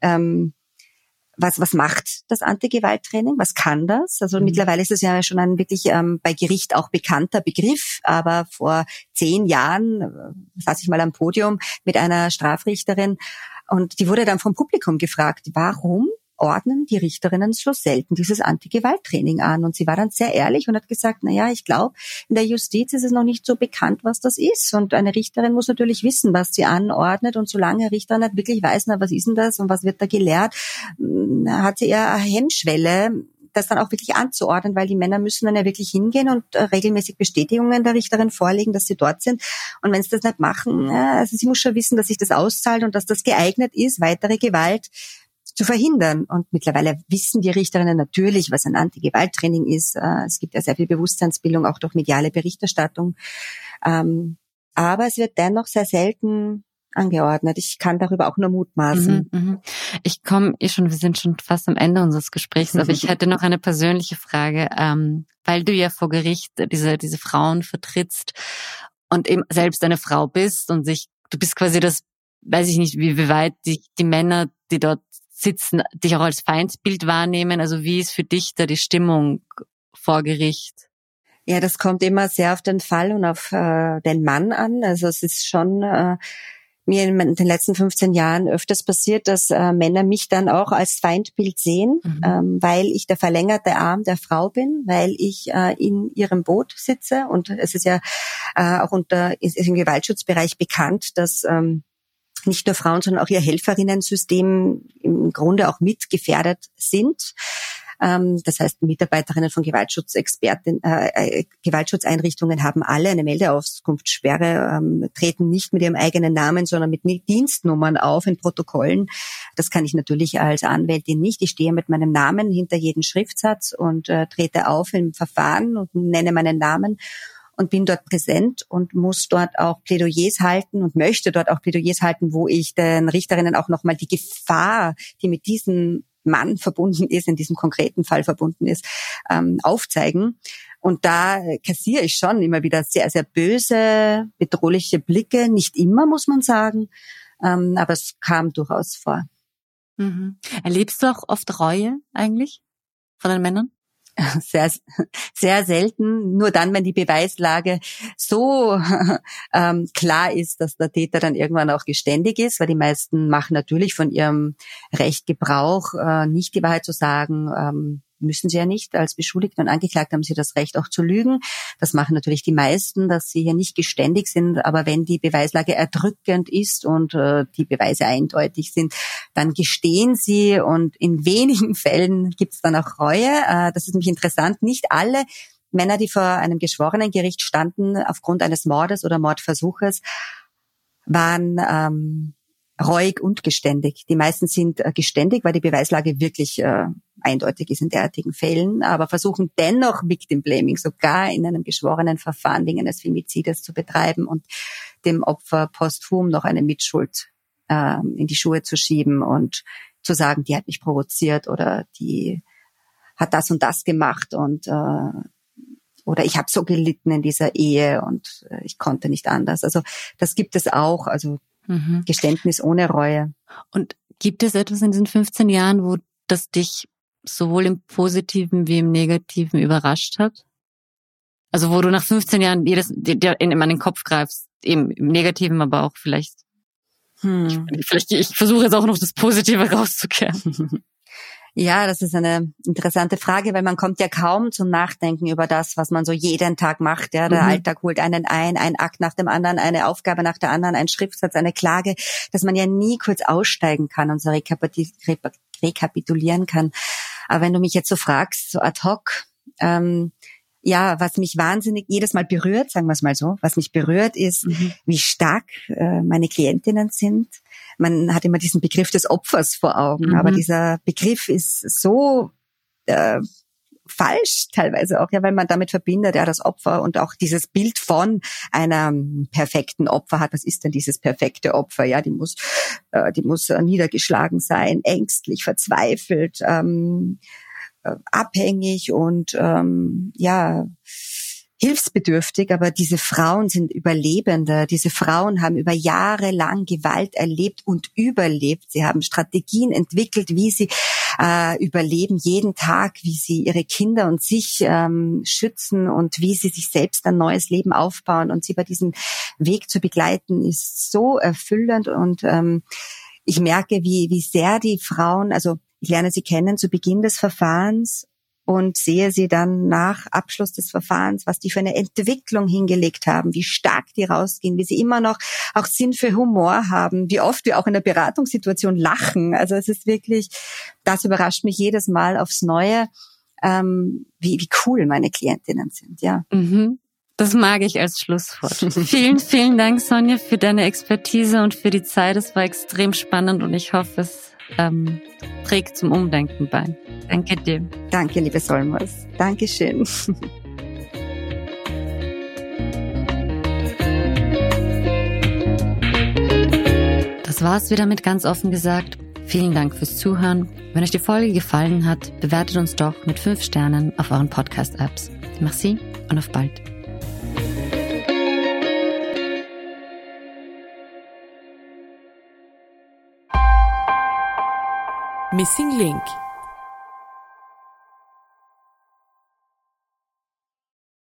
was macht das Antigewalttraining? Was kann das? Also mittlerweile ist es ja schon ein wirklich bei Gericht auch bekannter Begriff, aber vor 10 Jahren saß ich mal am Podium mit einer Strafrichterin und die wurde dann vom Publikum gefragt, warum ordnen die Richterinnen so selten dieses Antigewalttraining an? Und sie war dann sehr ehrlich und hat gesagt, ich glaube, in der Justiz ist es noch nicht so bekannt, was das ist. Und eine Richterin muss natürlich wissen, was sie anordnet. Und solange eine Richterin nicht wirklich weiß, was ist denn das und was wird da gelehrt, hat sie eher eine Hemmschwelle, das dann auch wirklich anzuordnen, weil die Männer müssen dann ja wirklich hingehen und regelmäßig Bestätigungen der Richterin vorlegen, dass sie dort sind. Und wenn sie das nicht machen, also sie muss schon wissen, dass sich das auszahlt und dass das geeignet ist, weitere Gewalt zu verhindern. Und mittlerweile wissen die Richterinnen natürlich, was ein Antigewalttraining ist. Es gibt ja sehr viel Bewusstseinsbildung, auch durch mediale Berichterstattung. Aber es wird dennoch sehr selten angeordnet. Ich kann darüber auch nur mutmaßen. Wir sind schon fast am Ende unseres Gesprächs, aber ich hätte noch eine persönliche Frage, weil du ja vor Gericht diese Frauen vertrittst und eben selbst eine Frau bist und du bist quasi das, weiß ich nicht, wie weit die Männer, die dort sitzen, dich auch als Feindbild wahrnehmen. Also wie ist für dich da die Stimmung vor Gericht? Ja, das kommt immer sehr auf den Fall und auf den Mann an. Also es ist schon mir in den letzten 15 Jahren öfters passiert, dass Männer mich dann auch als Feindbild sehen, weil ich der verlängerte Arm der Frau bin, weil ich in ihrem Boot sitze. Und es ist ja auch ist im Gewaltschutzbereich bekannt, dass nicht nur Frauen, sondern auch ihr Helferinnensystem im Grunde auch mit gefährdet sind. Das heißt, Mitarbeiterinnen von Gewaltschutzeinrichtungen haben alle eine Meldeauskunftssperre, treten nicht mit ihrem eigenen Namen, sondern mit Dienstnummern auf in Protokollen. Das kann ich natürlich als Anwältin nicht. Ich stehe mit meinem Namen hinter jedem Schriftsatz und trete auf im Verfahren und nenne meinen Namen und bin dort präsent und muss dort auch Plädoyers halten und möchte dort auch Plädoyers halten, wo ich den Richterinnen auch nochmal die Gefahr, die mit diesem Mann verbunden ist, in diesem konkreten Fall verbunden ist, aufzeigen. Und da kassiere ich schon immer wieder sehr, sehr böse, bedrohliche Blicke. Nicht immer, muss man sagen, aber es kam durchaus vor. Erlebst du auch oft Reue eigentlich von den Männern? Sehr, sehr selten. Nur dann, wenn die Beweislage so klar ist, dass der Täter dann irgendwann auch geständig ist, weil die meisten machen natürlich von ihrem Recht Gebrauch, nicht die Wahrheit zu sagen. Müssen sie ja nicht. Als Beschuldigte und Angeklagte haben sie das Recht auch zu lügen. Das machen natürlich die meisten, dass sie hier nicht geständig sind. Aber wenn die Beweislage erdrückend ist und die Beweise eindeutig sind, dann gestehen sie, und in wenigen Fällen gibt es dann auch Reue. Das ist nämlich interessant. Nicht alle Männer, die vor einem Geschworenengericht standen aufgrund eines Mordes oder Mordversuches, waren reuig und geständig. Die meisten sind geständig, weil die Beweislage wirklich eindeutig ist in derartigen Fällen, aber versuchen dennoch Victim Blaming sogar in einem geschworenen Verfahren wegen eines Femizides zu betreiben und dem Opfer posthum noch eine Mitschuld in die Schuhe zu schieben und zu sagen, die hat mich provoziert oder die hat das und das gemacht und oder ich habe so gelitten in dieser Ehe und ich konnte nicht anders. Also das gibt es auch, also Geständnis ohne Reue. Und gibt es etwas in diesen 15 Jahren, wo das dich sowohl im Positiven wie im Negativen überrascht hat? Also wo du nach 15 Jahren dir in den Kopf greifst, eben im Negativen, aber auch vielleicht. Ich versuche jetzt auch noch das Positive rauszukehren. Ja, das ist eine interessante Frage, weil man kommt ja kaum zum Nachdenken über das, was man so jeden Tag macht. Ja, der Alltag holt einen ein Akt nach dem anderen, eine Aufgabe nach der anderen, ein Schriftsatz, eine Klage, dass man ja nie kurz aussteigen kann und so rekapitulieren kann. Aber wenn du mich jetzt so fragst, so ad hoc, ja, was mich wahnsinnig jedes Mal berührt, sagen wir es mal so, was mich berührt ist, wie stark meine Klientinnen sind. Man hat immer diesen Begriff des Opfers vor Augen, aber dieser Begriff ist so falsch teilweise auch, ja, weil man damit verbindet, ja, das Opfer und auch dieses Bild von einer perfekten Opfer hat. Was ist denn dieses perfekte Opfer? Ja, die muss niedergeschlagen sein, ängstlich, verzweifelt, abhängig und ja, hilfsbedürftig, aber diese Frauen sind Überlebende. Diese Frauen haben über Jahre lang Gewalt erlebt und überlebt. Sie haben Strategien entwickelt, wie sie überleben jeden Tag, wie sie ihre Kinder und sich schützen und wie sie sich selbst ein neues Leben aufbauen. Und sie bei diesem Weg zu begleiten, ist so erfüllend. Und ich merke, wie sehr die Frauen, also ich lerne sie kennen zu Beginn des Verfahrens und sehe sie dann nach Abschluss des Verfahrens, was die für eine Entwicklung hingelegt haben, wie stark die rausgehen, wie sie immer noch auch Sinn für Humor haben, wie oft wir auch in der Beratungssituation lachen. Also es ist wirklich, das überrascht mich jedes Mal aufs Neue, wie cool meine Klientinnen sind, ja. Das mag ich als Schlusswort. Vielen, vielen Dank, Sonja, für deine Expertise und für die Zeit. Es war extrem spannend und ich hoffe, es trägt zum Umdenken bei. Danke dir. Danke, liebe Solmaz. Dankeschön. Das war's wieder mit ganz offen gesagt. Vielen Dank fürs Zuhören. Wenn euch die Folge gefallen hat, bewertet uns doch mit 5 Sternen auf euren Podcast-Apps. Merci und auf bald. Missing Link